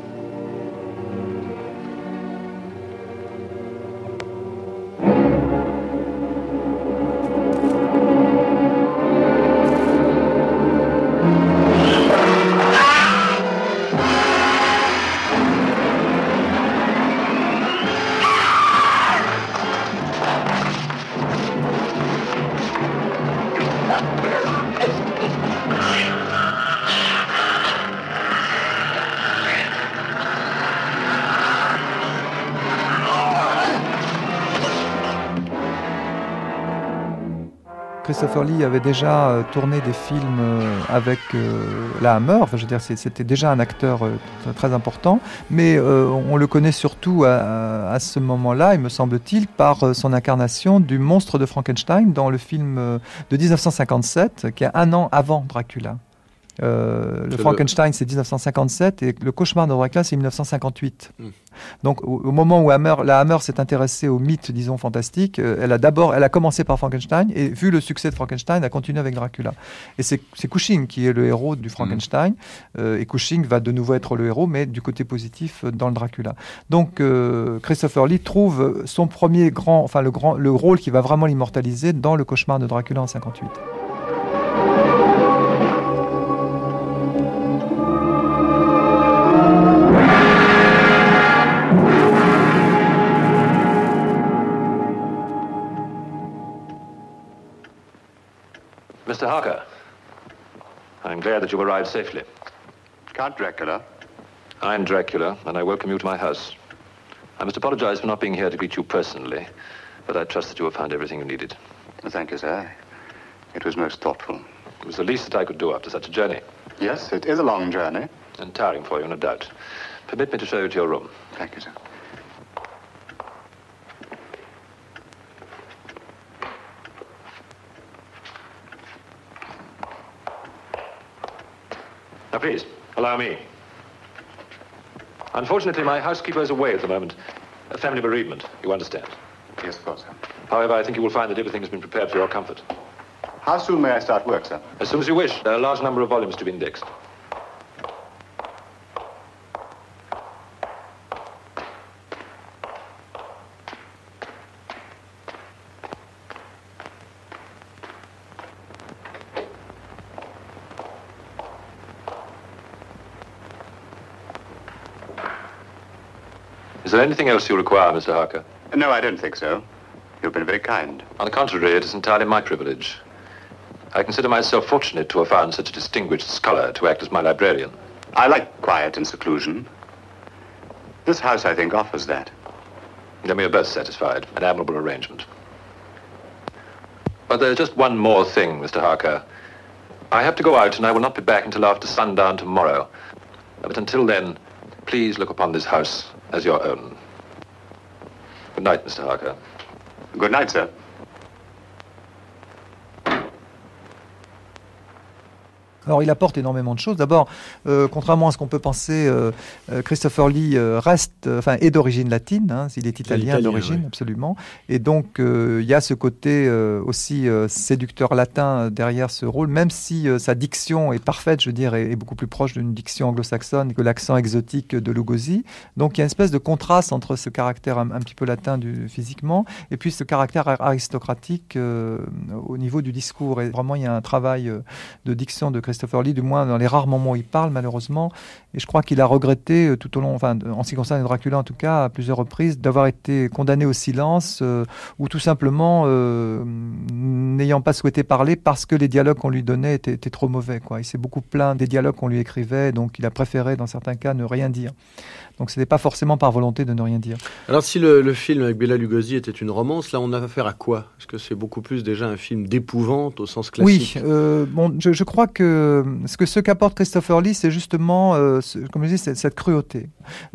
Christopher Lee avait déjà tourné des films avec la Hammer. Enfin, je veux dire, c'était déjà un acteur très important, mais on le connaît surtout à ce moment-là, il me semble-t-il, par son incarnation du monstre de Frankenstein dans le film de 1957, qui est un an avant Dracula. Le Frankenstein, c'est 1957 et le cauchemar de Dracula, c'est 1958. Donc, au moment où la Hammer s'est intéressée au mythe, disons, fantastique, elle a commencé par Frankenstein et, vu le succès de Frankenstein, elle a continué avec Dracula. Et c'est Cushing qui est le héros du Frankenstein. Et Cushing va de nouveau être le héros, mais du côté positif dans le Dracula. Donc, Christopher Lee trouve son premier le rôle qui va vraiment l'immortaliser dans le cauchemar de Dracula en 1958. Mr. Harker, I'm glad that you've arrived safely. Count Dracula? I'm Dracula, and I welcome you to my house. I must apologize for not being here to greet you personally, but I trust that you have found everything you needed. Thank you, sir. It was most thoughtful. It was the least that I could do after such a journey. Yes, it is a long journey. And tiring for you, no doubt. Permit me to show you to your room. Thank you, sir. Now, please, allow me. Unfortunately, my housekeeper is away at the moment. A family bereavement, you understand. Yes, of course, sir. However, I think you will find that everything has been prepared for your comfort. How soon may I start work, sir? As soon as you wish. There are a large number of volumes to be indexed. Is there anything else you require, Mr. Harker? No, I don't think so. You've been very kind. On the contrary, it is entirely my privilege. I consider myself fortunate to have found such a distinguished scholar to act as my librarian. I like quiet and seclusion. This house, I think, offers that. Then we are both satisfied. An admirable arrangement. But there's just one more thing, Mr. Harker. I have to go out, and I will not be back until after sundown tomorrow. But until then, please look upon this house as your own. Good night, Mr. Harker. Good night, sir. Alors, il apporte énormément de choses. D'abord, contrairement à ce qu'on peut penser, Christopher Lee est d'origine latine. Hein, il est italien d'origine, oui. Absolument. Et donc, il y a ce côté aussi séducteur latin derrière ce rôle, même si sa diction est parfaite, je veux dire, est beaucoup plus proche d'une diction anglo-saxonne que l'accent exotique de Lugosi. Donc, il y a une espèce de contraste entre ce caractère un petit peu latin physiquement et puis ce caractère aristocratique au niveau du discours. Et vraiment, il y a un travail de diction de Christopher Lee, du moins dans les rares moments où il parle, malheureusement. Et je crois qu'il a regretté tout au long, en ce qui concerne Dracula en tout cas, à plusieurs reprises, d'avoir été condamné au silence ou tout simplement n'ayant pas souhaité parler parce que les dialogues qu'on lui donnait étaient trop mauvais, quoi. Il s'est beaucoup plaint des dialogues qu'on lui écrivait, donc il a préféré, dans certains cas, ne rien dire. Donc ce n'était pas forcément par volonté de ne rien dire. Alors si le film avec Bela Lugosi était une romance, là on a affaire à quoi? Est-ce que c'est beaucoup plus déjà un film d'épouvante au sens classique? Oui, je crois que ce qu'apporte Christopher Lee, c'est justement, comme je dis, cette cruauté.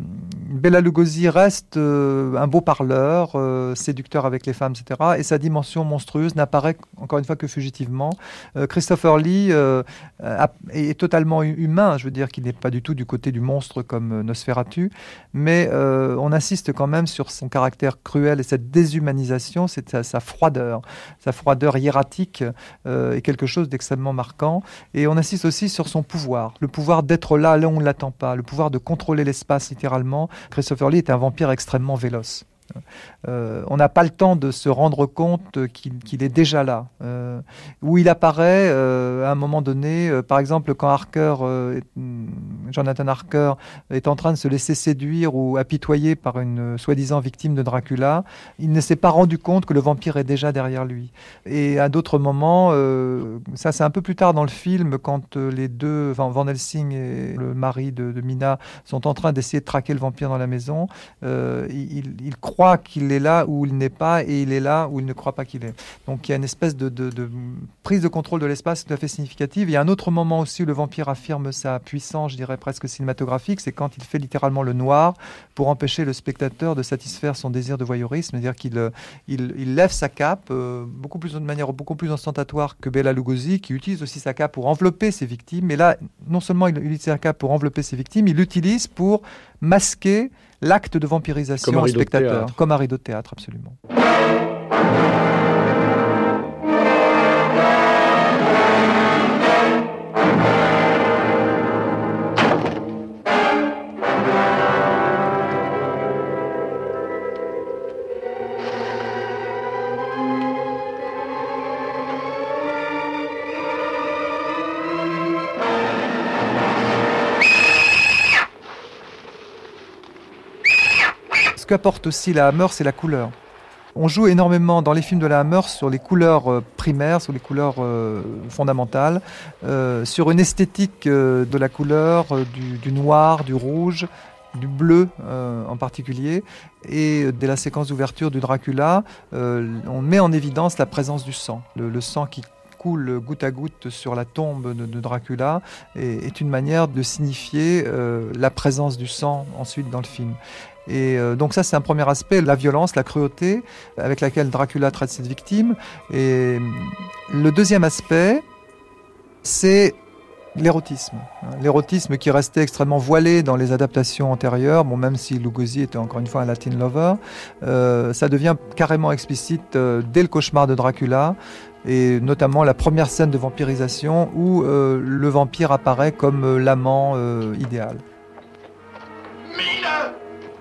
Bela Lugosi reste un beau parleur, séducteur avec les femmes, etc. Et sa dimension monstrueuse n'apparaît encore une fois que fugitivement. Christopher Lee est totalement humain, je veux dire qu'il n'est pas du tout du côté du monstre comme Nosferatu, mais on insiste quand même sur son caractère cruel et cette déshumanisation, c'est sa froideur hiératique est quelque chose d'extrêmement marquant. Et on insiste aussi sur son pouvoir, le pouvoir d'être là où on ne l'attend pas, le pouvoir de contrôler l'espace littéralement. Christopher Lee est un vampire extrêmement véloce. On n'a pas le temps de se rendre compte qu'il est déjà là. Où il apparaît à un moment donné, par exemple quand Jonathan Harker est en train de se laisser séduire ou apitoyer par une soi-disant victime de Dracula, il ne s'est pas rendu compte que le vampire est déjà derrière lui. Et à d'autres moments, ça c'est un peu plus tard dans le film, quand les deux, Van Helsing et le mari de Mina sont en train d'essayer de traquer le vampire dans la maison, il croit qu'il est là où il n'est pas et il est là où il ne croit pas qu'il est. Donc il y a une espèce de prise de contrôle de l'espace tout à fait significative. Il y a un autre moment aussi où le vampire affirme sa puissance, je dirais presque cinématographique, c'est quand il fait littéralement le noir pour empêcher le spectateur de satisfaire son désir de voyeurisme, c'est-à-dire qu'il lève sa cape de manière beaucoup plus ostentatoire que Bela Lugosi, qui utilise aussi sa cape pour envelopper ses victimes. Mais là, non seulement il utilise sa cape pour envelopper ses victimes, il l'utilise pour masquer l'acte de vampirisation au spectateur, comme un rideau de théâtre, absolument. Ce qu'apporte aussi la Hammer, c'est la couleur. On joue énormément dans les films de la Hammer sur les couleurs primaires, sur les couleurs fondamentales, sur une esthétique de la couleur, du noir, du rouge, du bleu en particulier. Et dès la séquence d'ouverture du Dracula, on met en évidence la présence du sang, le sang qui coule goutte à goutte sur la tombe de Dracula est une manière de signifier la présence du sang ensuite dans le film. Et donc ça c'est un premier aspect, la violence, la cruauté avec laquelle Dracula traite cette victime. Et le deuxième aspect, c'est l'érotisme. L'érotisme qui restait extrêmement voilé dans les adaptations antérieures, bon, même si Lugosi était encore une fois un Latin lover, ça devient carrément explicite dès le cauchemar de Dracula, et notamment la première scène de vampirisation où le vampire apparaît comme l'amant idéal. Mina!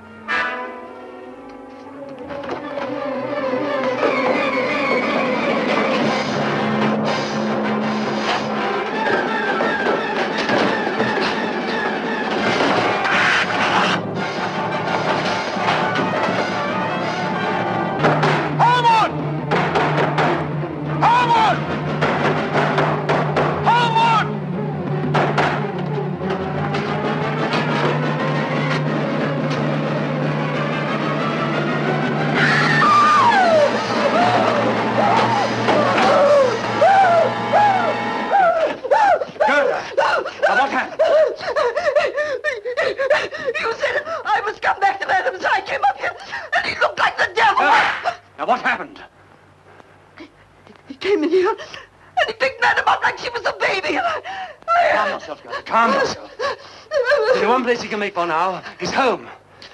He can make for now is home.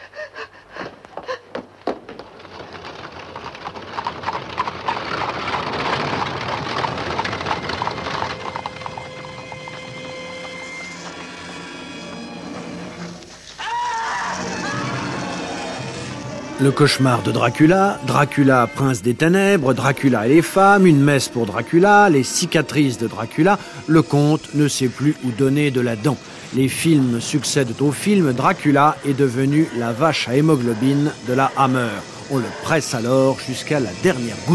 Le cauchemar de Dracula, Dracula, prince des ténèbres, Dracula et les femmes, une messe pour Dracula, les cicatrices de Dracula, le comte ne sait plus où donner de la dent. Les films succèdent aux films, Dracula est devenu la vache à hémoglobine de la Hammer. On le presse alors jusqu'à la dernière goutte.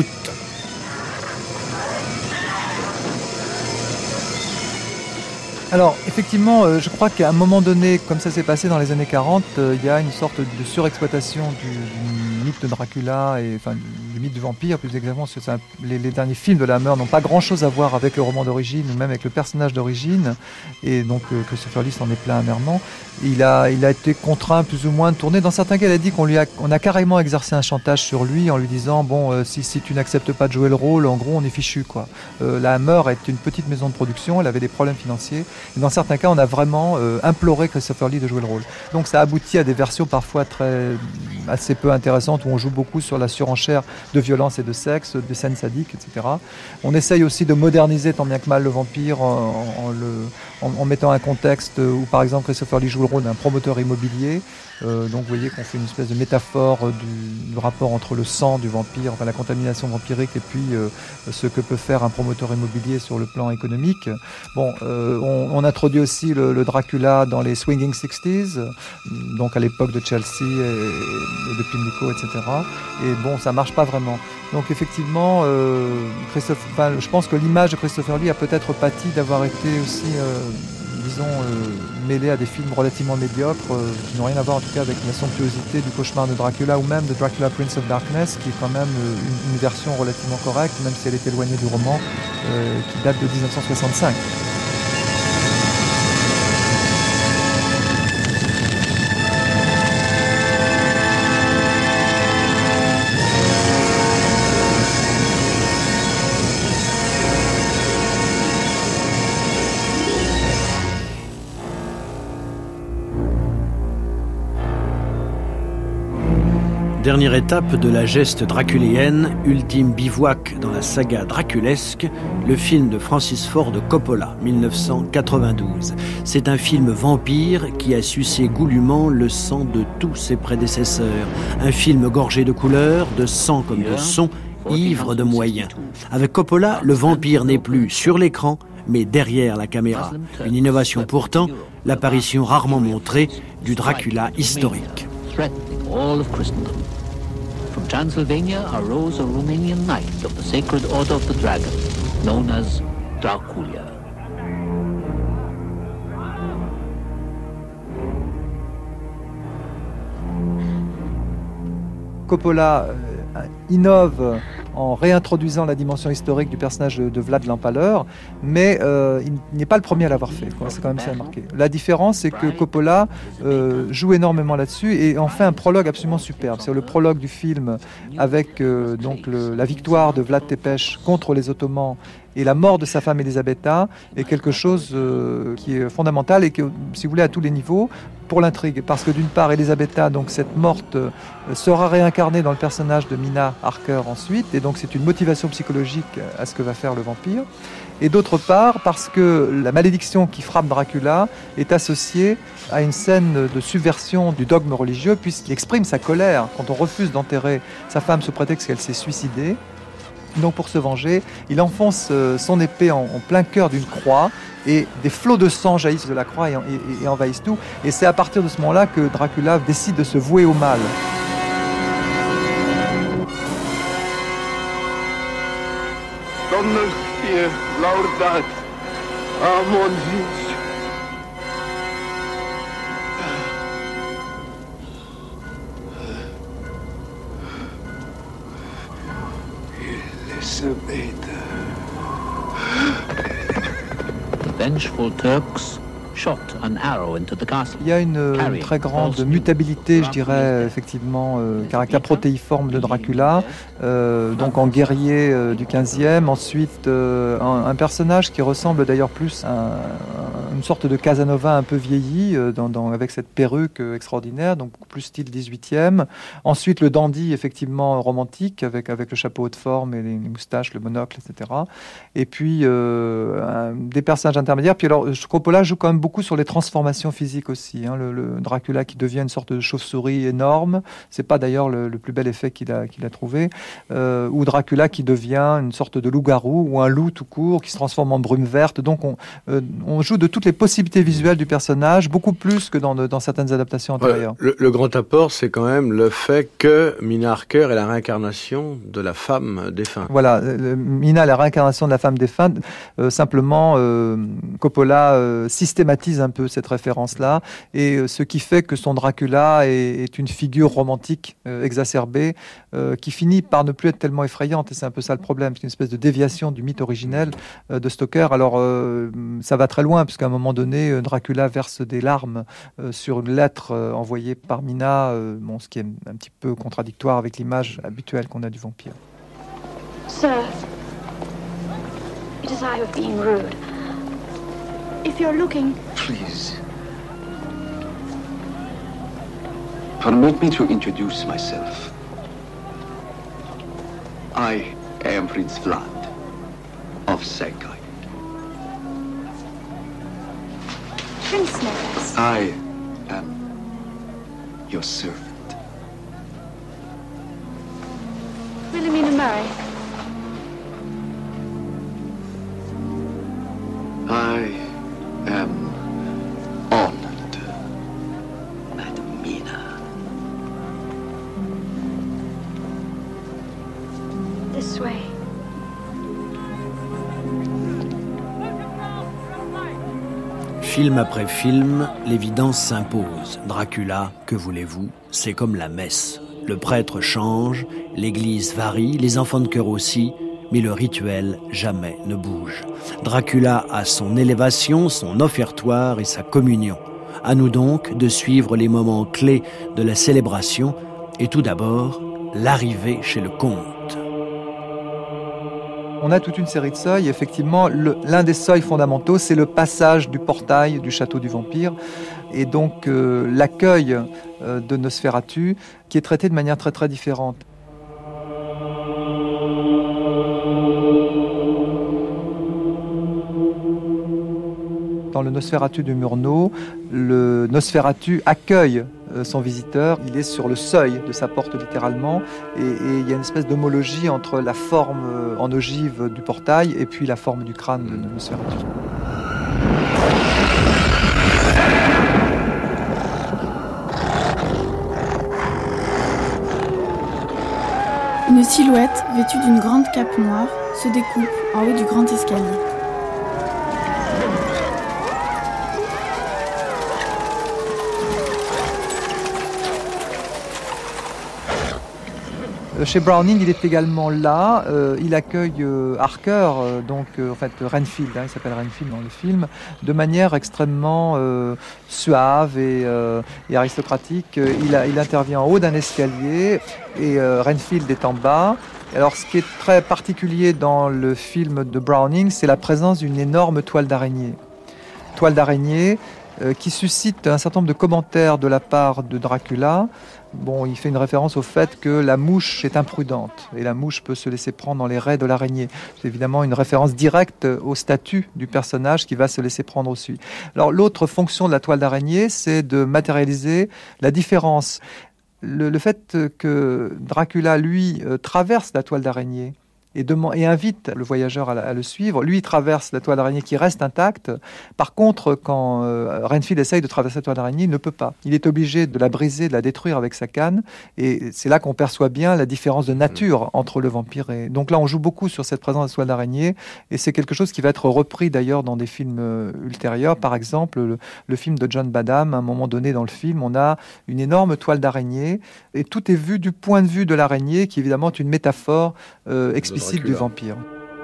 Alors, effectivement, je crois qu'à un moment donné, comme ça s'est passé dans les années 40, il y a une sorte de surexploitation du mythe de Dracula et enfin, du du mythe du vampire, plus exactement, parce que les derniers films de la Hammer n'ont pas grand-chose à voir avec le roman d'origine, ou même avec le personnage d'origine, et donc Christopher Lee s'en est plaint amèrement. Il a été contraint plus ou moins de tourner. Dans certains cas, il a dit qu'on a carrément exercé un chantage sur lui en lui disant bon, si tu n'acceptes pas de jouer le rôle, en gros, on est fichu, quoi. La Hammer est une petite maison de production, elle avait des problèmes financiers. Et dans certains cas, on a vraiment imploré Christopher Lee de jouer le rôle. Donc ça aboutit à des versions parfois assez peu intéressantes où on joue beaucoup sur la surenchère de violence et de sexe, de scènes sadiques, etc. On essaye aussi de moderniser tant bien que mal le vampire en mettant un contexte où, par exemple, Christopher Lee joue le rôle d'un promoteur immobilier. Donc vous voyez qu'on fait une espèce de métaphore du rapport entre le sang du vampire, enfin la contamination vampirique, et puis ce que peut faire un promoteur immobilier sur le plan économique. Bon, on introduit aussi le Dracula dans les Swinging 60s, donc à l'époque de Chelsea et de Pimlico, etc. Et bon, ça marche pas vraiment. Donc effectivement, je pense que l'image de Christopher Lee a peut-être pâti d'avoir été aussi, mêlé à des films relativement médiocres, qui n'ont rien à voir en tout cas avec la somptuosité du cauchemar de Dracula ou même de Dracula Prince of Darkness, qui est quand même une version relativement correcte, même si elle est éloignée du roman, qui date de 1965. Dernière étape de la geste draculéenne, ultime bivouac dans la saga draculesque, le film de Francis Ford Coppola, 1992. C'est un film vampire qui a sucé goulûment le sang de tous ses prédécesseurs. Un film gorgé de couleurs, de sang comme de son, ivre de moyens. Avec Coppola, le vampire n'est plus sur l'écran, mais derrière la caméra. Une innovation pourtant, l'apparition rarement montrée du Dracula historique. From Transylvania arose a Romanian knight of the Sacred Order of the Dragon, known as Dracula. Coppola innove en réintroduisant la dimension historique du personnage de Vlad l'Empaleur, mais il n'est pas le premier à l'avoir fait, quoi. C'est quand même ça à marquer. La différence, c'est que Coppola joue énormément là-dessus et en fait un prologue absolument superbe. C'est le prologue du film avec la victoire de Vlad Tepes contre les Ottomans et la mort de sa femme Elisabetta est quelque chose qui est fondamental et que, si vous voulez, à tous les niveaux, pour l'intrigue. Parce que d'une part, Elisabetta, donc cette morte, sera réincarnée dans le personnage de Mina Harker ensuite, et donc c'est une motivation psychologique à ce que va faire le vampire. Et d'autre part, parce que la malédiction qui frappe Dracula est associée à une scène de subversion du dogme religieux, puisqu'il exprime sa colère quand on refuse d'enterrer sa femme sous prétexte qu'elle s'est suicidée. Donc pour se venger, il enfonce son épée en plein cœur d'une croix et des flots de sang jaillissent de la croix et envahissent tout. Et c'est à partir de ce moment-là que Dracula décide de se vouer au mal. Il y a une très grande mutabilité, je dirais, effectivement, caractère protéiforme de Dracula, donc en guerrier du 15e. Ensuite, un personnage qui ressemble d'ailleurs plus à une sorte de Casanova un peu vieilli, avec cette perruque extraordinaire, donc plus style 18e. Ensuite, le dandy, effectivement, romantique, avec le chapeau haut de forme et les moustaches, le monocle, etc. Et puis, des personnages intermédiaires. Puis alors, Coppola joue quand même beaucoup sur les transformations physiques aussi. Hein. Le Dracula qui devient une sorte de chauve-souris énorme, c'est pas d'ailleurs le plus bel effet qu'il a trouvé. Ou Dracula qui devient une sorte de loup-garou ou un loup tout court qui se transforme en brume verte. Donc on joue de toutes les possibilités visuelles du personnage, beaucoup plus que dans certaines adaptations antérieures. Le grand apport, c'est quand même le fait que Mina Harker est la réincarnation de la femme défunte. Voilà, Mina, la réincarnation de la femme défunte. Simplement, Coppola systématise un peu cette référence-là, et ce qui fait que son Dracula est une figure romantique exacerbée, qui finit par ne plus être tellement effrayante, et c'est un peu ça le problème, c'est une espèce de déviation du mythe originel de Stoker. Alors ça va très loin, puisqu'à un moment donné, Dracula verse des larmes sur une lettre envoyée par Mina, ce qui est un petit peu contradictoire avec l'image habituelle qu'on a du vampire. Sir, it is I who have been rude. If you're looking... Please. Permit me to introduce myself. I am Prince Vlad of Sankai. Prince Neves. I am your servant. Wilhelmina Murray. I am honored, Madam Mina. This way. Film après film, l'évidence s'impose. Dracula, que voulez-vous, c'est comme la messe. Le prêtre change, l'église varie, les enfants de chœur aussi, mais le rituel jamais ne bouge. Dracula a son élévation, son offertoire et sa communion. À nous donc de suivre les moments clés de la célébration et tout d'abord, l'arrivée chez le comte. On a toute une série de seuils. Effectivement, l'un des seuils fondamentaux, c'est le passage du portail du château du vampire. Et donc, l'accueil de Nosferatu, qui est traité de manière très très différente. Dans le Nosferatu de Murnau, le Nosferatu accueille son visiteur. Il est sur le seuil de sa porte littéralement, et il y a une espèce d'homologie entre la forme en ogive du portail et puis la forme du crâne de Nosferatu. Une silhouette vêtue d'une grande cape noire se découpe en haut du grand escalier. Chez Browning, il est également là. Il accueille Harker, en fait Renfield, il s'appelle Renfield dans le film, de manière extrêmement suave et aristocratique. Il intervient en haut d'un escalier et Renfield est en bas. Alors, ce qui est très particulier dans le film de Browning, c'est la présence d'une énorme toile d'araignée. Toile d'araignée qui suscite un certain nombre de commentaires de la part de Dracula. Bon, il fait une référence au fait que la mouche est imprudente et la mouche peut se laisser prendre dans les raies de l'araignée. C'est évidemment une référence directe au statut du personnage qui va se laisser prendre aussi. Alors, l'autre fonction de la toile d'araignée, c'est de matérialiser la différence. Le fait que Dracula, lui, traverse la toile d'araignée et invite le voyageur à le suivre. Lui, il traverse la toile d'araignée qui reste intacte. Par contre, quand Renfield essaye de traverser la toile d'araignée, il ne peut pas. Il est obligé de la briser, de la détruire avec sa canne. Et c'est là qu'on perçoit bien la différence de nature entre le vampire et... Donc là, on joue beaucoup sur cette présence de la toile d'araignée. Et c'est quelque chose qui va être repris d'ailleurs dans des films ultérieurs. Par exemple, le film de John Badham, à un moment donné dans le film, on a une énorme toile d'araignée. Et tout est vu du point de vue de l'araignée, qui évidemment est une métaphore explicite du vampire.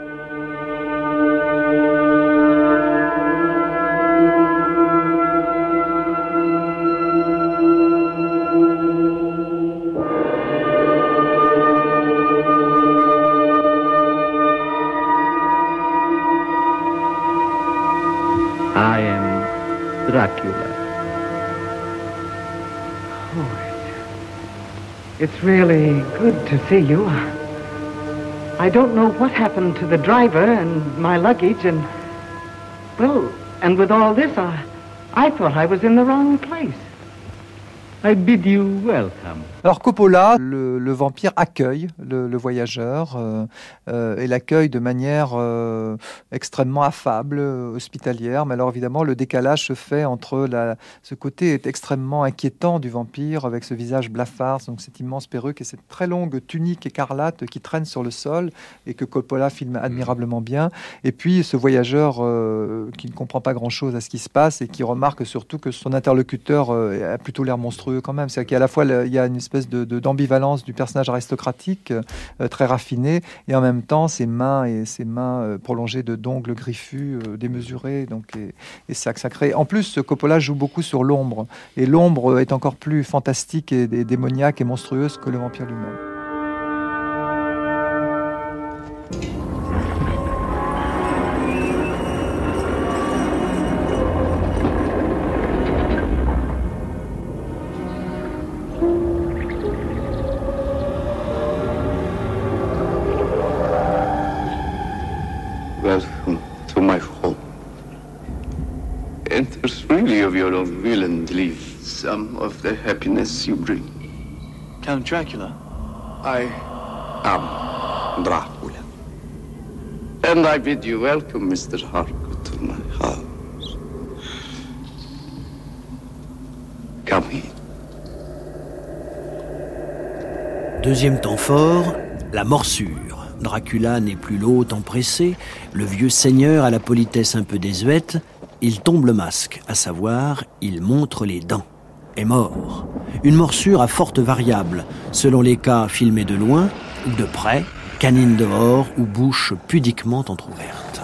I am Dracula. Oh, it's really good to see you. I don't know what happened to the driver and my luggage and with all this, I thought I was in the wrong place. I bid you welcome. Alors Coppola, le vampire accueille le voyageur et l'accueille de manière extrêmement affable, hospitalière. Mais alors évidemment, le décalage se fait entre ce côté extrêmement inquiétant du vampire avec ce visage blafard, donc cette immense perruque et cette très longue tunique écarlate qui traîne sur le sol et que Coppola filme admirablement bien. Et puis ce voyageur qui ne comprend pas grand-chose à ce qui se passe et qui remarque surtout que son interlocuteur a plutôt l'air monstrueux quand même. C'est-à-dire qu'à la fois, il y a une espèce d'ambivalence du personnage aristocratique très raffiné et en même temps ses mains prolongées d'ongles griffus démesurés, donc et ça crée. En plus, Coppola joue beaucoup sur l'ombre et l'ombre est encore plus fantastique et démoniaque et monstrueuse que le vampire lui-même. Welcome to my home. Enter freely of your own will and leave some of the happiness you bring. Count Dracula? I am Dracula. And I bid you welcome, Mr. Harker, to my house. Come in. Deuxième temps fort, la morsure. Dracula n'est plus l'hôte empressé, le vieux seigneur à la politesse un peu désuète. Il tombe le masque, à savoir, il montre les dents. Est mort. Une morsure à forte variable, selon les cas filmés de loin ou de près, canine dehors ou bouche pudiquement entr'ouverte.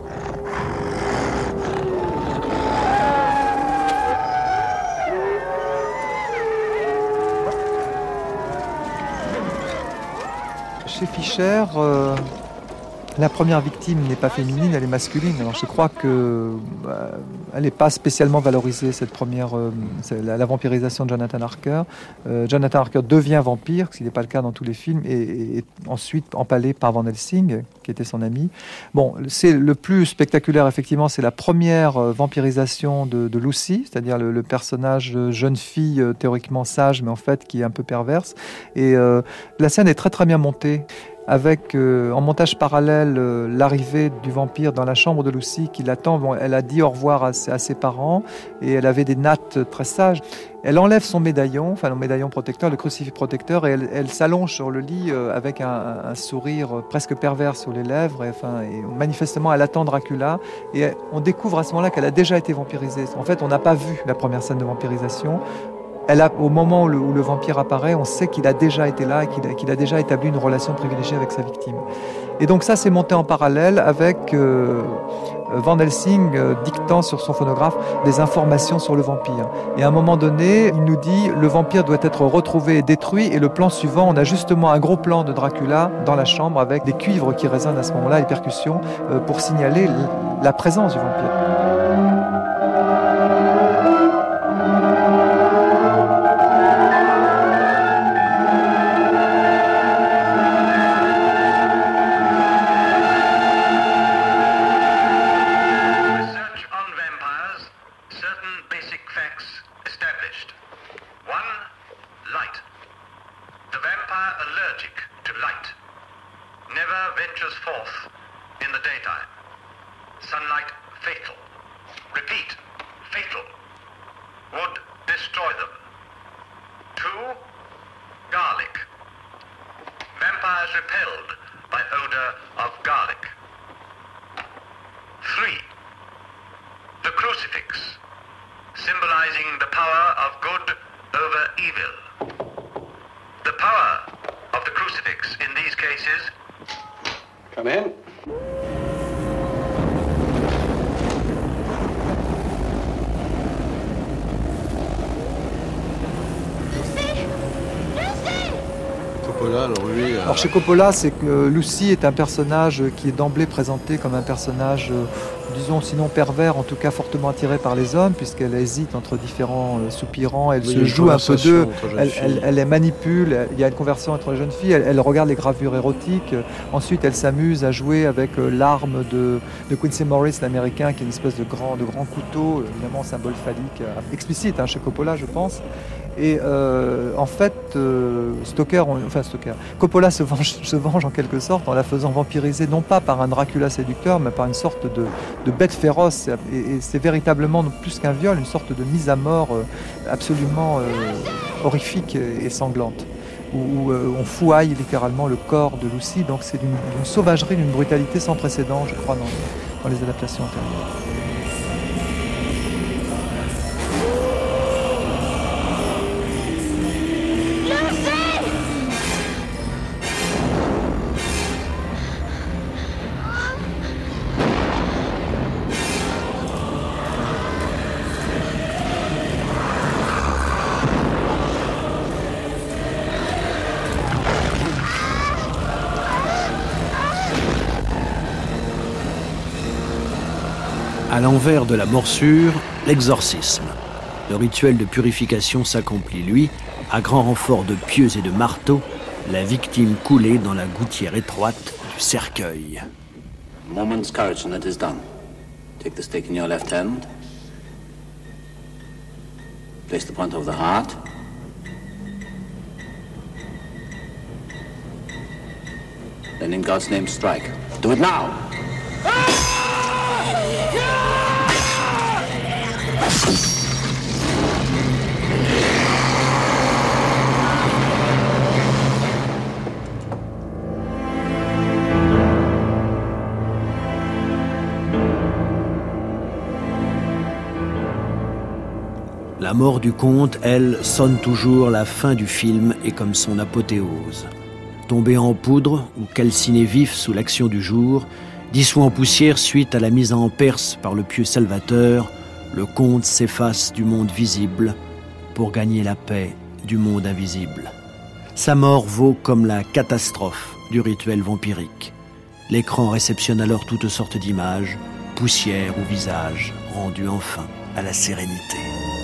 Chez Fischer, la première victime n'est pas féminine, elle est masculine. Alors je crois que elle n'est pas spécialement valorisée, cette première, la vampirisation de Jonathan Harker. Jonathan Harker devient vampire, ce qui n'est pas le cas dans tous les films, et ensuite empalé par Van Helsing, qui était son ami. Bon, c'est le plus spectaculaire, effectivement, c'est la première vampirisation de Lucy, c'est-à-dire le personnage jeune fille théoriquement sage, mais en fait qui est un peu perverse. Et la scène est très très bien montée, avec en montage parallèle l'arrivée du vampire dans la chambre de Lucy qui l'attend. Bon, elle a dit au revoir à ses parents et elle avait des nattes très sages. Elle enlève son médaillon, enfin le médaillon protecteur, le crucifix protecteur, et elle s'allonge sur le lit avec un sourire presque pervers sur les lèvres. Et manifestement, elle attend Dracula. Et on découvre à ce moment-là qu'elle a déjà été vampirisée. En fait, on n'a pas vu la première scène de vampirisation. Au moment où le vampire apparaît, on sait qu'il a déjà été là et qu'il a déjà établi une relation privilégiée avec sa victime. Et donc ça, c'est monté en parallèle avec Van Helsing dictant sur son phonographe des informations sur le vampire. Et à un moment donné, il nous dit le vampire doit être retrouvé et détruit. Et le plan suivant, on a justement un gros plan de Dracula dans la chambre avec des cuivres qui résonnent à ce moment-là, les percussions, pour signaler la présence du vampire. Alors chez Coppola, c'est que Lucy est un personnage qui est d'emblée présenté comme un personnage, disons sinon pervers, en tout cas fortement attiré par les hommes, puisqu'elle hésite entre différents soupirants, elle se joue un peu d'eux, elle les manipule, il y a une conversion entre les jeunes filles, elle regarde les gravures érotiques, ensuite elle s'amuse à jouer avec l'arme de Quincy Morris, l'américain, qui est une espèce de grand couteau, évidemment symbole phallique, explicite chez Coppola, je pense. Et en fait, Coppola se venge en quelque sorte en la faisant vampiriser, non pas par un Dracula séducteur, mais par une sorte de bête féroce. Et c'est véritablement, plus qu'un viol, une sorte de mise à mort absolument horrifique et sanglante, où on fouaille littéralement le corps de Lucy. Donc c'est d'une sauvagerie, d'une brutalité sans précédent, je crois, dans les adaptations antérieures. À l'envers de la morsure, l'exorcisme. Le rituel de purification s'accomplit, lui, à grand renfort de pieux et de marteaux, la victime coulée dans la gouttière étroite du cercueil. Moment's courage and it is done. Take the stake in your left hand. Place the point over the heart. Then in God's name strike. Do it now! La mort du comte, elle, sonne toujours la fin du film et comme son apothéose. Tombé en poudre ou calciné vif sous l'action du jour, dissous en poussière suite à la mise en Perse par le pieux Salvateur, le comte s'efface du monde visible pour gagner la paix du monde invisible. Sa mort vaut comme la catastrophe du rituel vampirique. L'écran réceptionne alors toutes sortes d'images, poussière ou visage, rendus enfin à la sérénité.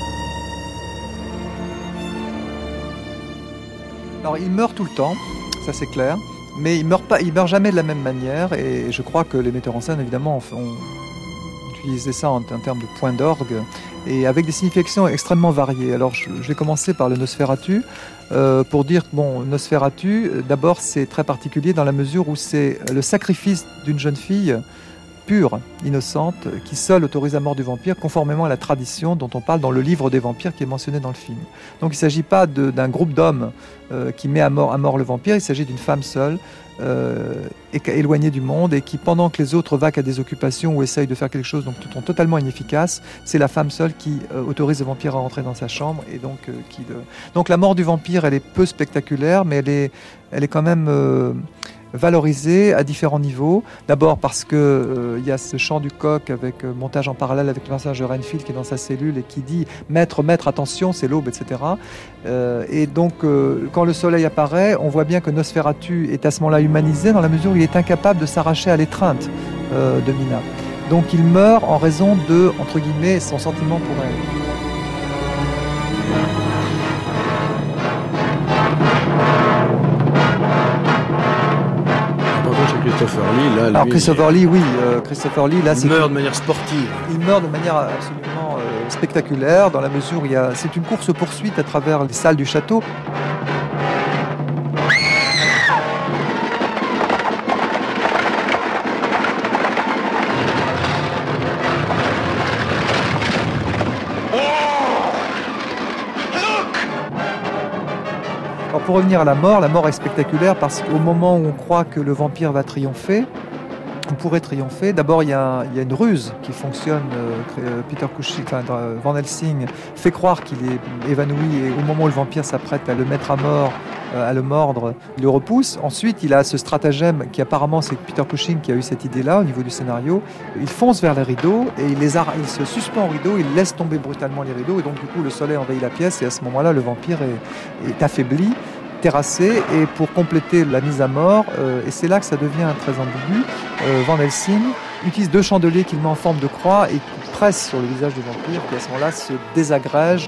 Alors il meurt tout le temps, ça c'est clair, mais il meurt jamais de la même manière, et je crois que les metteurs en scène évidemment ont utilisé ça en termes de point d'orgue, et avec des significations extrêmement variées. Alors je vais commencer par le Nosferatu, pour dire que Nosferatu, d'abord c'est très particulier dans la mesure où c'est le sacrifice d'une jeune fille pure, innocente, qui seule autorise la mort du vampire, conformément à la tradition dont on parle dans le livre des vampires qui est mentionné dans le film. Donc il ne s'agit pas d'un groupe d'hommes qui met à mort le vampire, il s'agit d'une femme seule, éloignée du monde, et qui, pendant que les autres vaquent à des occupations ou essayent de faire quelque chose donc totalement inefficace, c'est la femme seule qui autorise le vampire à rentrer dans sa chambre, et donc donc la mort du vampire, elle est peu spectaculaire, mais elle est quand même valorisé à différents niveaux. D'abord parce que y a ce chant du coq avec montage en parallèle avec le personnage de Renfield qui est dans sa cellule et qui dit « Maître, attention, c'est l'aube », etc. Et donc, quand le soleil apparaît, on voit bien que Nosferatu est à ce moment-là humanisé dans la mesure où il est incapable de s'arracher à l'étreinte de Mina. Donc il meurt en raison de, entre guillemets, son sentiment pour elle. Christopher Lee, là, alors Christopher Lee, oui, Christopher Lee, là, il meurt de manière sportive. Il meurt de manière absolument spectaculaire, dans la mesure où c'est une course-poursuite à travers les salles du château. Alors pour revenir à la mort est spectaculaire parce qu'au moment où on croit que le vampire va triompher, on pourrait triompher. D'abord, il y a une ruse qui fonctionne. Peter Cushing, Van Helsing fait croire qu'il est évanoui, et au moment où le vampire s'apprête à le mettre à mort, à le mordre, il le repousse. Ensuite, il a ce stratagème qui apparemment c'est Peter Cushing qui a eu cette idée-là au niveau du scénario. Il fonce vers les rideaux et il se suspend au rideau, il laisse tomber brutalement les rideaux, et donc du coup le soleil envahit la pièce, et à ce moment-là le vampire est affaibli, terrassé, et pour compléter la mise à mort, et c'est là que ça devient très ambigu, Van Helsing utilise 2 chandeliers qu'il met en forme de croix et qui pressent sur le visage du vampire, qui à ce moment-là se désagrège.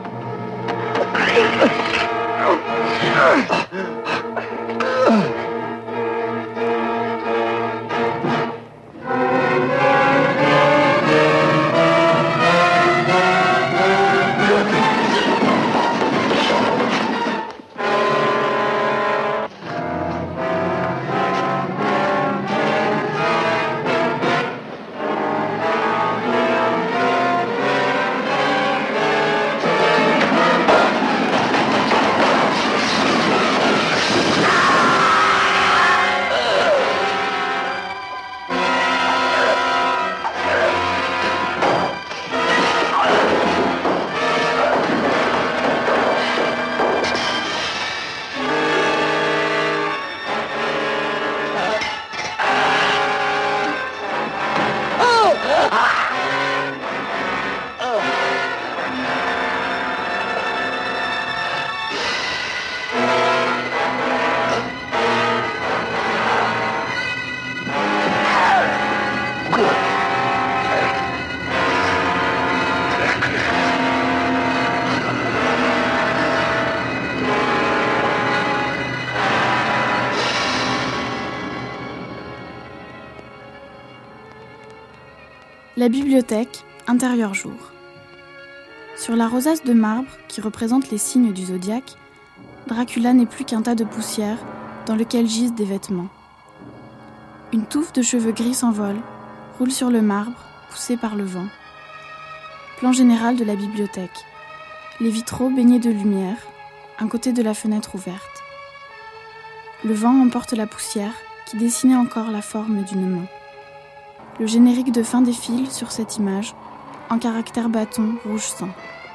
La bibliothèque, intérieur jour. Sur la rosace de marbre qui représente les signes du zodiaque, Dracula n'est plus qu'un tas de poussière dans lequel gisent des vêtements. Une touffe de cheveux gris s'envole, roule sur le marbre, poussée par le vent. Plan général de la bibliothèque. Les vitraux baignés de lumière, un côté de la fenêtre ouverte. Le vent emporte la poussière qui dessinait encore la forme d'une main. Le générique de fin défile sur cette image, en caractère bâton rouge sang.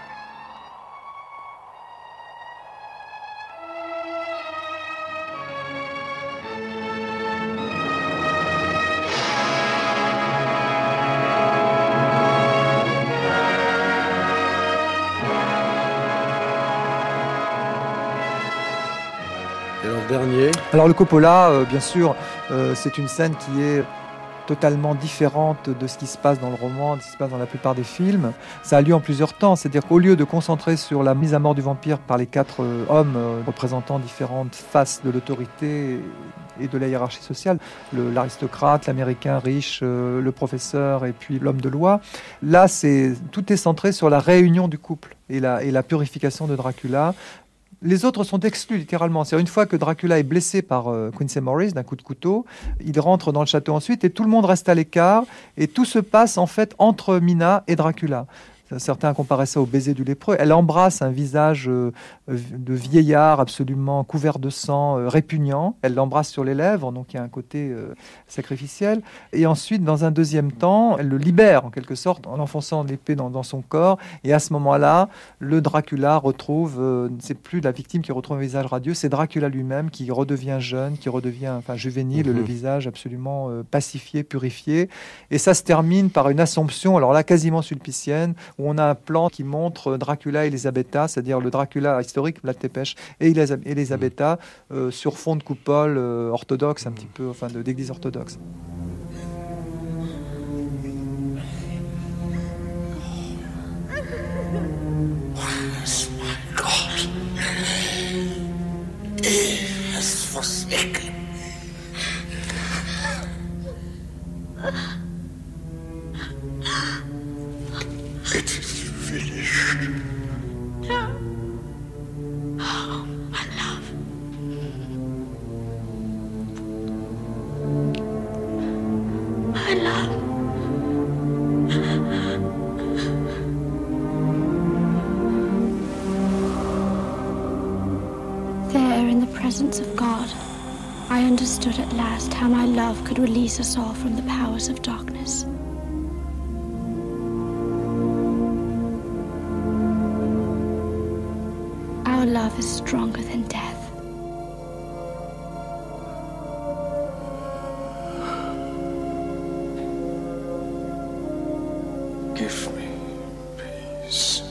Et alors, dernier. Alors le Coppola, bien sûr, c'est une scène qui est totalement différente de ce qui se passe dans le roman, de ce qui se passe dans la plupart des films. Ça a lieu en plusieurs temps, c'est-à-dire qu'au lieu de concentrer sur la mise à mort du vampire par les 4 hommes représentant différentes faces de l'autorité et de la hiérarchie sociale, l'aristocrate, l'américain riche, le professeur et puis l'homme de loi, là tout est centré sur la réunion du couple et la purification de Dracula. Les autres sont exclus littéralement. C'est-à-dire une fois que Dracula est blessé par Quincey Morris d'un coup de couteau, il rentre dans le château ensuite et tout le monde reste à l'écart et tout se passe en fait entre Mina et Dracula. Certains comparaient ça au baiser du lépreux. Elle embrasse un visage de vieillard absolument couvert de sang, répugnant. Elle l'embrasse sur les lèvres, donc il y a un côté sacrificiel. Et ensuite, dans un deuxième temps, elle le libère en quelque sorte en enfonçant l'épée dans son corps. Et à ce moment-là, le Dracula retrouve, c'est plus la victime qui retrouve un visage radieux, c'est Dracula lui-même qui redevient jeune, qui redevient juvénile, le visage absolument pacifié, purifié. Et ça se termine par une assomption, alors là quasiment sulpicienne, où on a un plan qui montre Dracula et Elisabetta, c'est-à-dire le Dracula historique, Vlad Tepes, et Elisabetta sur fond de coupole orthodoxe, un petit peu, d'église orthodoxe. Yes, my God. He has forsaken. It is finished. No. Oh, my love. My love. There, in the presence of God, I understood at last how my love could release us all from the powers of darkness. Our love is stronger than death. Give me peace.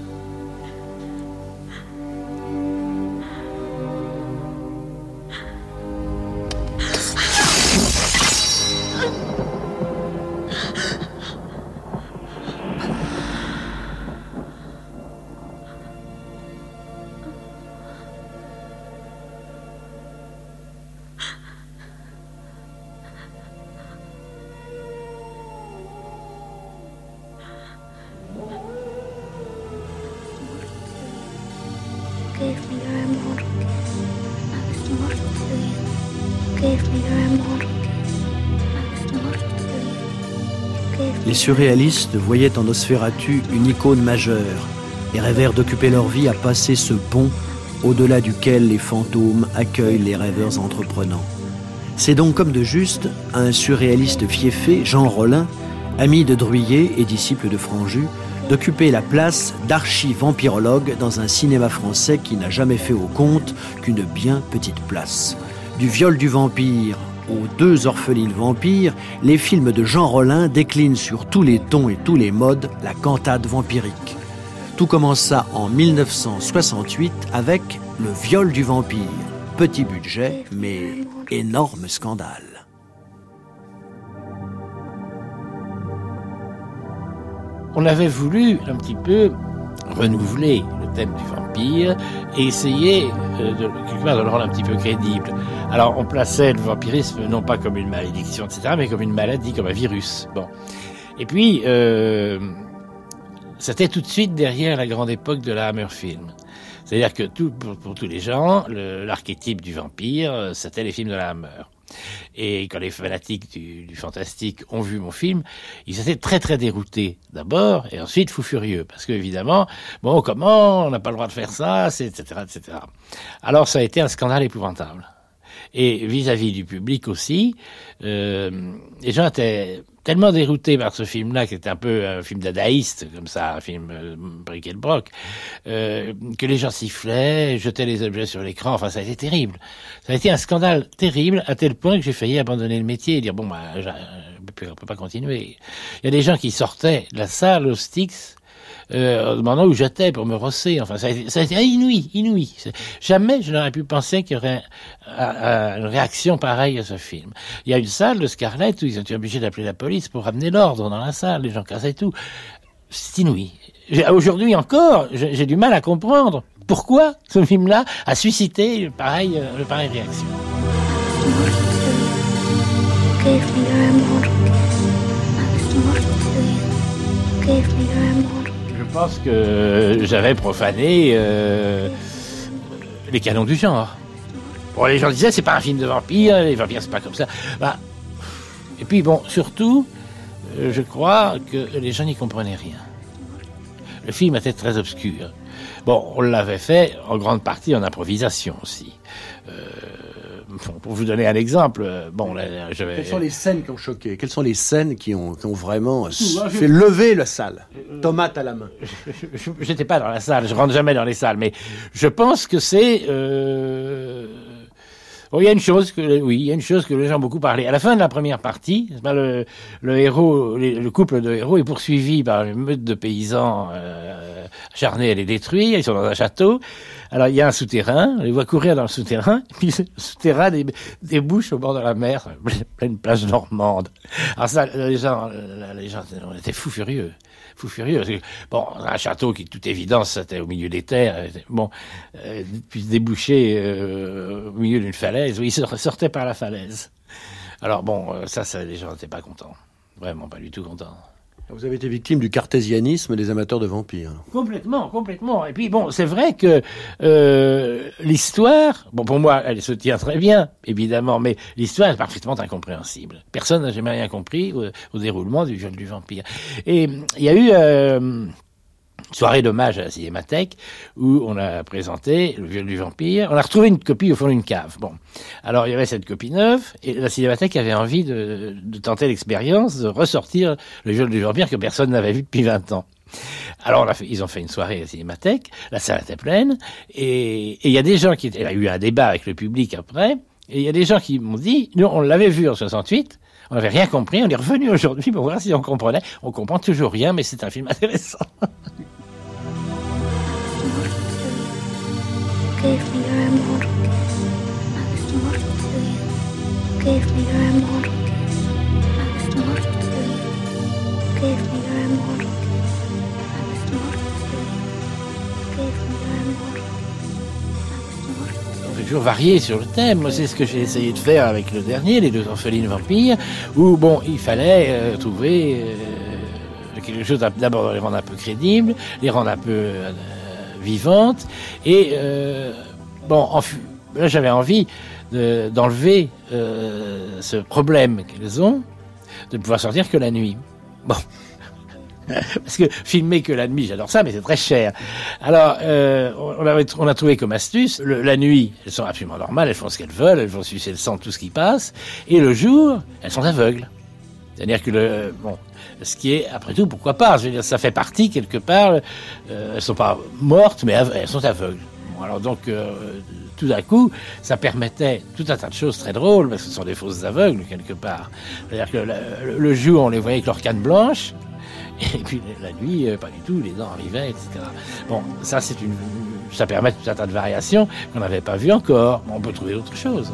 Gave me your immortal kiss. I was mortal to you. Gave me your immortal kiss. I was mortal to you. Gave me Les surréalistes voyaient en Nosferatu une icône majeure et rêvèrent d'occuper leur vie à passer ce pont au-delà duquel les fantômes accueillent les rêveurs entreprenants. C'est donc comme de juste un surréaliste fiefé, Jean Rollin, ami de Druillet et disciple de Franju, d'occuper la place d'archi-vampirologue dans un cinéma français qui n'a jamais fait au compte qu'une bien petite place. Du viol du vampire aux 2 orphelines vampires, les films de Jean Rollin déclinent sur tous les tons et tous les modes la cantate vampirique. Tout commença en 1968 avec Le viol du vampire. Petit budget, mais énorme scandale. On avait voulu un petit peu renouveler le thème du vampire et essayer quelque part de le rendre un petit peu crédible. Alors on plaçait le vampirisme non pas comme une malédiction, etc., mais comme une maladie, comme un virus. Bon. Et puis, c'était tout de suite derrière la grande époque de la Hammer Film. C'est-à-dire que pour tous les gens, l'archétype du vampire, c'était les films de la Hammer. Et quand les fanatiques du fantastique ont vu mon film, ils étaient très très déroutés d'abord, et ensuite fous furieux, parce que évidemment, bon, comment, on n'a pas le droit de faire ça, etc., etc. Alors ça a été un scandale épouvantable. Et vis-à-vis du public aussi, les gens étaient tellement déroutés par ce film-là, qui était un peu un film dadaïste, comme ça, un film bric et le broc, que les gens sifflaient, jetaient les objets sur l'écran. Enfin, ça a été terrible. Ça a été un scandale terrible, à tel point que j'ai failli abandonner le métier et dire, bon, on peut pas continuer. Il y a des gens qui sortaient de la salle au Styx, en demandant où j'étais pour me rosser. Enfin, ça a été inouï. Jamais je n'aurais pu penser qu'il y aurait une réaction pareille à ce film. Il y a une salle de Scarlett où ils ont été obligés d'appeler la police pour ramener l'ordre dans la salle. Les gens cassaient tout. C'est inouï. Aujourd'hui encore, j'ai du mal à comprendre pourquoi ce film-là a suscité une pareille réaction. Je pense que j'avais profané les canons du genre. Bon, les gens disaient, c'est pas un film de vampires, les vampires, c'est pas comme ça. Bah, et puis, bon, surtout, je crois que les gens n'y comprenaient rien. Le film était très obscur. Bon, on l'avait fait en grande partie en improvisation aussi. Pour vous donner un exemple, bon, là, quelles sont les scènes qui ont choqué? Quelles sont les scènes qui ont vraiment fait lever la salle, tomate à la main? J'étais pas dans la salle, je rentre jamais dans les salles, mais je pense que c'est... Bon, il y a une chose que les gens ont beaucoup parlé. À la fin de la première partie, le héros, le couple de héros est poursuivi par une meute de paysans acharnés à les détruire. Ils sont dans un château. Alors, il y a un souterrain. On les voit courir dans le souterrain. Puis, le souterrain débouche au bord de la mer, pleine plage normande. Alors ça, les gens on était fous furieux. Bon, un château qui, de toute évidence, c'était au milieu des terres. Bon, puis déboucher au milieu d'une falaise. Oui, il sortait par la falaise. Alors bon, ça les gens n'étaient pas contents. Vraiment pas du tout contents. Vous avez été victime du cartésianisme des amateurs de vampires. Complètement. Et puis bon, c'est vrai que l'histoire, bon pour moi, elle se tient très bien, évidemment, mais l'histoire est parfaitement incompréhensible. Personne n'a jamais rien compris au déroulement du viol du vampire. Et il y a eu soirée d'hommage à la Cinémathèque où on a présenté le viol du vampire. On a retrouvé une copie au fond d'une cave. Bon, alors il y avait cette copie neuve et la Cinémathèque avait envie de tenter l'expérience de ressortir le viol du vampire que personne n'avait vu depuis 20 ans. Alors ils ont fait une soirée à la Cinémathèque, la salle était pleine et il y a des gens il y a eu un débat avec le public après et il y a des gens qui m'ont dit, nous on l'avait vu en 68. On n'avait rien compris, on est revenu aujourd'hui pour voir si on comprenait. On comprend toujours rien, mais c'est un film intéressant. On peut toujours varier sur le thème. Moi, c'est ce que j'ai essayé de faire avec le dernier, Les deux orphelines vampires, où bon, il fallait trouver quelque chose d'abord les rendre un peu crédibles, les rendre un peu vivantes, et là j'avais envie d'enlever ce problème qu'elles ont, de pouvoir sortir que la nuit. Bon. Parce que filmer que la nuit, j'adore ça, mais c'est très cher. Alors, on a trouvé comme astuce, la nuit, elles sont absolument normales, elles font ce qu'elles veulent, elles vont sucer le sang de tout ce qui passe, et le jour, elles sont aveugles. C'est-à-dire que ce qui est, après tout, pourquoi pas? Je veux dire, ça fait partie, quelque part, elles sont pas mortes, mais elles sont aveugles. Bon, alors donc, tout d'un coup, ça permettait tout un tas de choses très drôles, parce que ce sont des fausses aveugles, quelque part. C'est-à-dire que le jour, on les voyait avec leur canne blanche, et puis la nuit, pas du tout, les dents arrivaient, etc. Bon, ça ça permet tout un tas de variations qu'on n'avait pas vues encore. On peut trouver autre chose.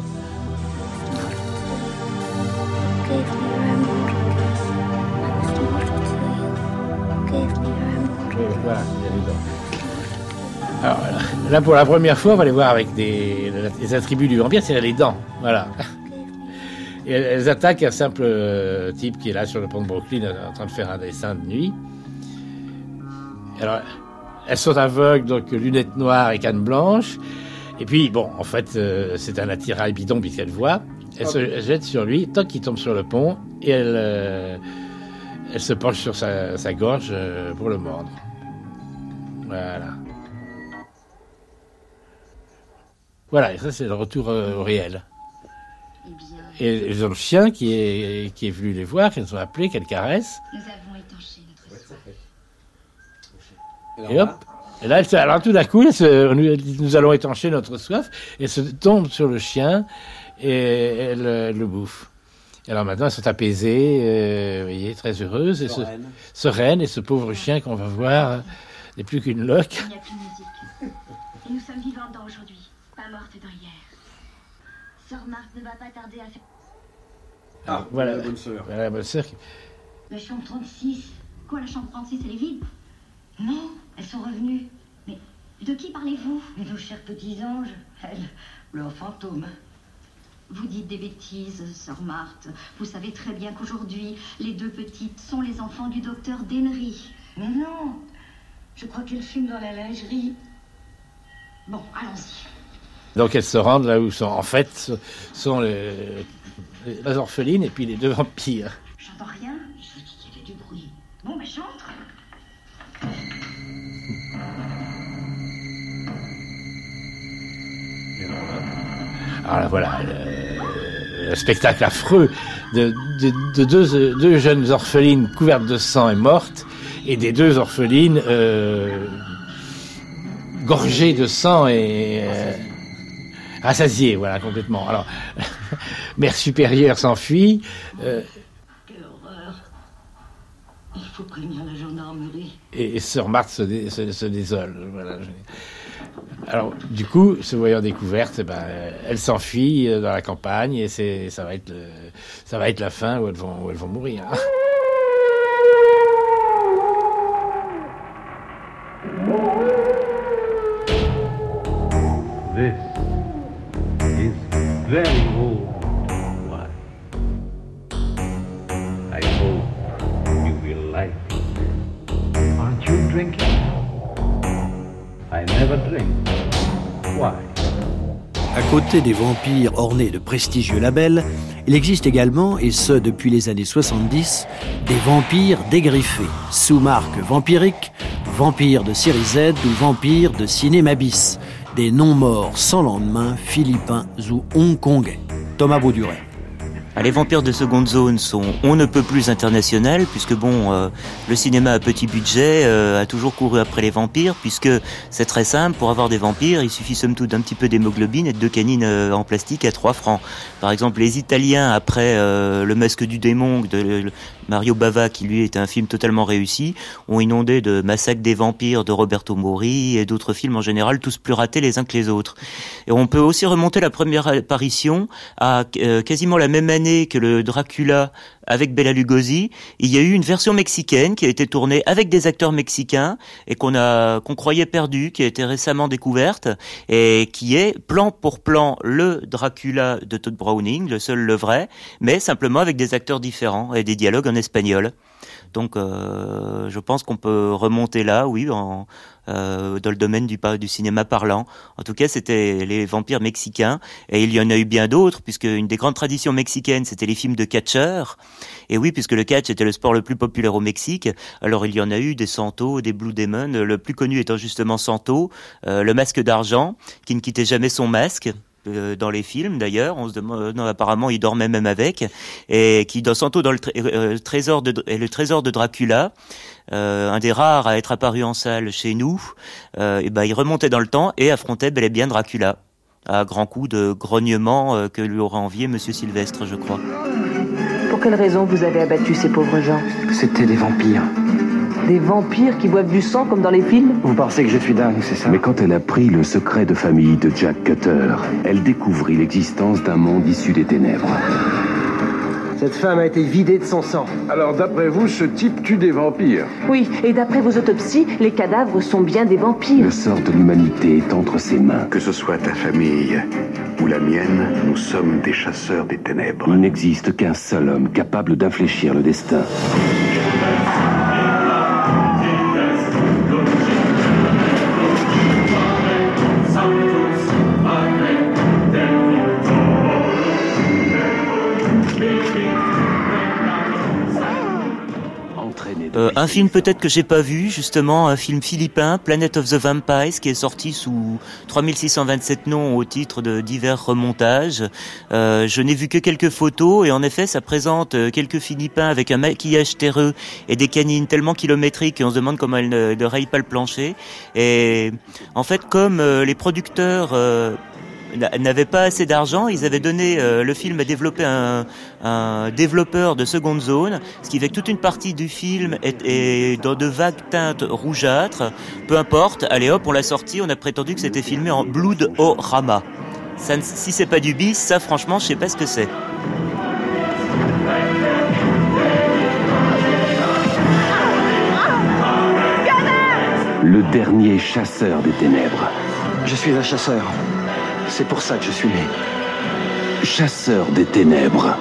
Voilà, il y a les dents. Alors là, pour la première fois, on va les voir avec les attributs du vampire, c'est les dents. Voilà. Et elles attaquent un simple type qui est là sur le pont de Brooklyn en train de faire un dessin de nuit. Alors, elles sont aveugles, donc lunettes noires et canne blanche. Et puis, bon, en fait, c'est un attirail bidon puisqu'elle voit. Elle se jette sur lui, tant qu'il tombe sur le pont, et elle se penche sur sa gorge pour le mordre. Voilà. Voilà, et ça, c'est le retour au réel. Et ils ont le chien qui est venu les voir, qu'elles ont appelé, qu'elles caressent. Nous avons étanché notre soif. Et hop. Et là, alors tout d'un coup, nous allons étancher notre soif, et se tombe sur le chien, et elle le bouffe. Et alors maintenant, elles sont apaisées, vous voyez, très heureuses, et sereines, et ce pauvre chien qu'on va voir n'est plus qu'une loque. Il n'y a plus de musique. Et nous sommes vivantes dans aujourd'hui, pas mortes dans hier. Sœur Marthe ne va pas tarder à faire... Ah, voilà, la bonne sœur. Voilà la bonne sœur. La chambre 36. Quoi, la chambre 36, elle est vide? Non, elles sont revenues. Mais de qui parlez-vous? De nos chers petits anges, elles, leurs fantômes. Vous dites des bêtises, sœur Marthe. Vous savez très bien qu'aujourd'hui, les deux petites sont les enfants du docteur Dennery. Mais non, je crois qu'elles fument dans la lingerie. Bon, allons-y. Donc elles se rendent là où sont les orphelines et puis les deux vampires. J'entends rien. Je vous dis qu'il y avait du bruit. Bon, ben j'entre. Alors là, voilà, le spectacle affreux de deux jeunes orphelines couvertes de sang et mortes, et des deux orphelines gorgées de sang et rassasiées, voilà, complètement. Alors, Mère supérieure s'enfuit. Quelle horreur. Il faut prévenir la gendarmerie. Et Sœur Marthe se désole, voilà. Alors, du coup, se voyant découverte, elle s'enfuit dans la campagne et ça va être la fin où elles vont mourir. This is very old wine. I hope you will like it. Aren't you drinking? I never drink. Why? À côté des vampires ornés de prestigieux labels, il existe également, et ce depuis les années 70, des vampires dégriffés, sous marque vampirique, vampires de série Z ou vampires de cinéma bis, des non-morts sans lendemain, philippins ou hongkongais. Thomas Bauduret. Les vampires de seconde zone sont on ne peut plus internationales, puisque le cinéma à petit budget a toujours couru après les vampires, puisque c'est très simple, pour avoir des vampires, il suffit somme toute d'un petit peu d'hémoglobine et de 2 canines en plastique à 3 francs. Par exemple, les Italiens, après Le Masque du démon de Mario Bava, qui lui était un film totalement réussi, ont inondé de Massacre des vampires de Roberto Mori et d'autres films en général, tous plus ratés les uns que les autres. Et on peut aussi remonter la première apparition à quasiment la même année que le Dracula avec Bela Lugosi. Il y a eu une version mexicaine qui a été tournée avec des acteurs mexicains et qu'on croyait perdue, qui a été récemment découverte et qui est plan pour plan le Dracula de Todd Browning, le seul, le vrai, mais simplement avec des acteurs différents et des dialogues en espagnol. Donc je pense qu'on peut remonter là, oui, dans le domaine du cinéma parlant. En tout cas, c'était les vampires mexicains, et il y en a eu bien d'autres, puisque une des grandes traditions mexicaines, c'était les films de catcheurs. Et oui, puisque le catch était le sport le plus populaire au Mexique, alors il y en a eu des Santo, des Blue Demon, le plus connu étant justement Santo, le masque d'argent, qui ne quittait jamais son masque. Dans les films d'ailleurs, on se demande, non, apparemment il dormait même avec, et qui dans Santo dans le trésor de Dracula, un des rares à être apparu en salle chez nous, il remontait dans le temps et affrontait bel et bien Dracula, à grands coups de grognement que lui aurait envié Monsieur Sylvestre, je crois. Pour quelle raison vous avez abattu ces pauvres gens? C'était des vampires. Des vampires qui boivent du sang comme dans les films? Vous pensez que je suis dingue, c'est ça? Mais quand elle apprit le secret de famille de Jack Cutter, elle découvrit l'existence d'un monde issu des ténèbres. Cette femme a été vidée de son sang. Alors d'après vous, ce type tue des vampires? Oui, et d'après vos autopsies, les cadavres sont bien des vampires. Le sort de l'humanité est entre ses mains. Que ce soit ta famille ou la mienne, nous sommes des chasseurs des ténèbres. Il n'existe qu'un seul homme capable d'infléchir le destin. Un film peut-être que j'ai pas vu, justement, un film philippin, Planet of the Vampires, qui est sorti sous 3627 noms au titre de divers remontages. Je n'ai vu que quelques photos et en effet, ça présente quelques Philippins avec un maquillage terreux et des canines tellement kilométriques et on se demande comment elles ne rayent pas le plancher. Et en fait, comme les producteurs n'avaient pas assez d'argent, ils avaient donné le film à développer un développeur de seconde zone, ce qui fait que toute une partie du film est dans de vagues teintes rougeâtres. Peu importe, allez hop, on l'a sorti, on a prétendu que c'était filmé en Blood-O-Rama. Ça, si c'est pas du bis, ça franchement, je sais pas ce que c'est. Le dernier chasseur des ténèbres. Je suis un chasseur. C'est pour ça que je suis né. Chasseur des ténèbres.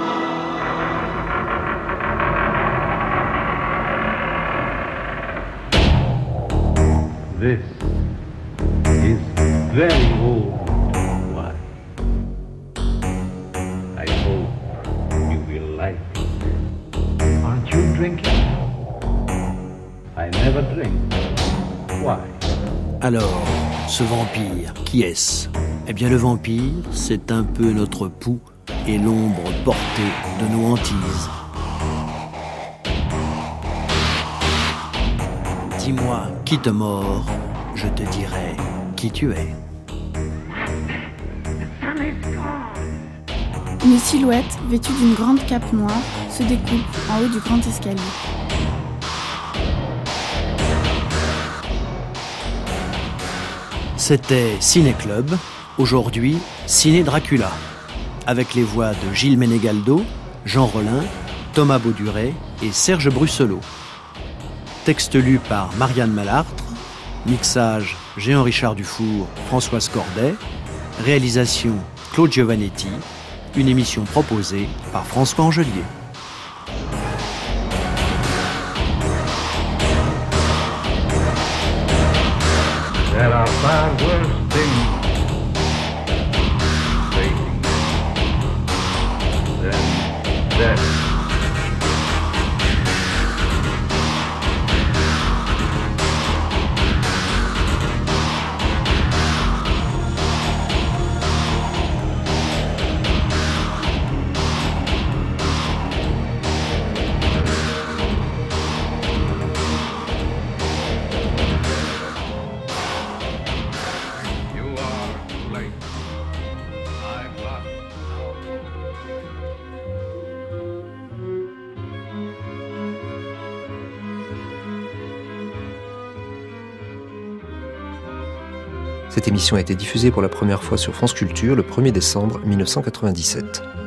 This is very old wine. I hope you will like it. Aren't you drinking? I never drink. Why? Alors, ce vampire, qui est-ce ? Eh bien, le vampire, c'est un peu notre pouls et l'ombre portée de nos hantises. Dis-moi qui te mord, je te dirai qui tu es. Une silhouette vêtue d'une grande cape noire se découpe en haut du grand escalier. C'était Ciné Club, aujourd'hui Ciné Dracula, avec les voix de Gilles Menegaldo, Jean Rollin, Thomas Bauduret et Serge Brusselot. Texte lu par Marianne Malartre, mixage Jean-Richard Dufour, Françoise Corday, réalisation Claude Giovannetti, une émission proposée par François Angelier. There are far worse things waiting than death. Cette émission a été diffusée pour la première fois sur France Culture le 1er décembre 1997.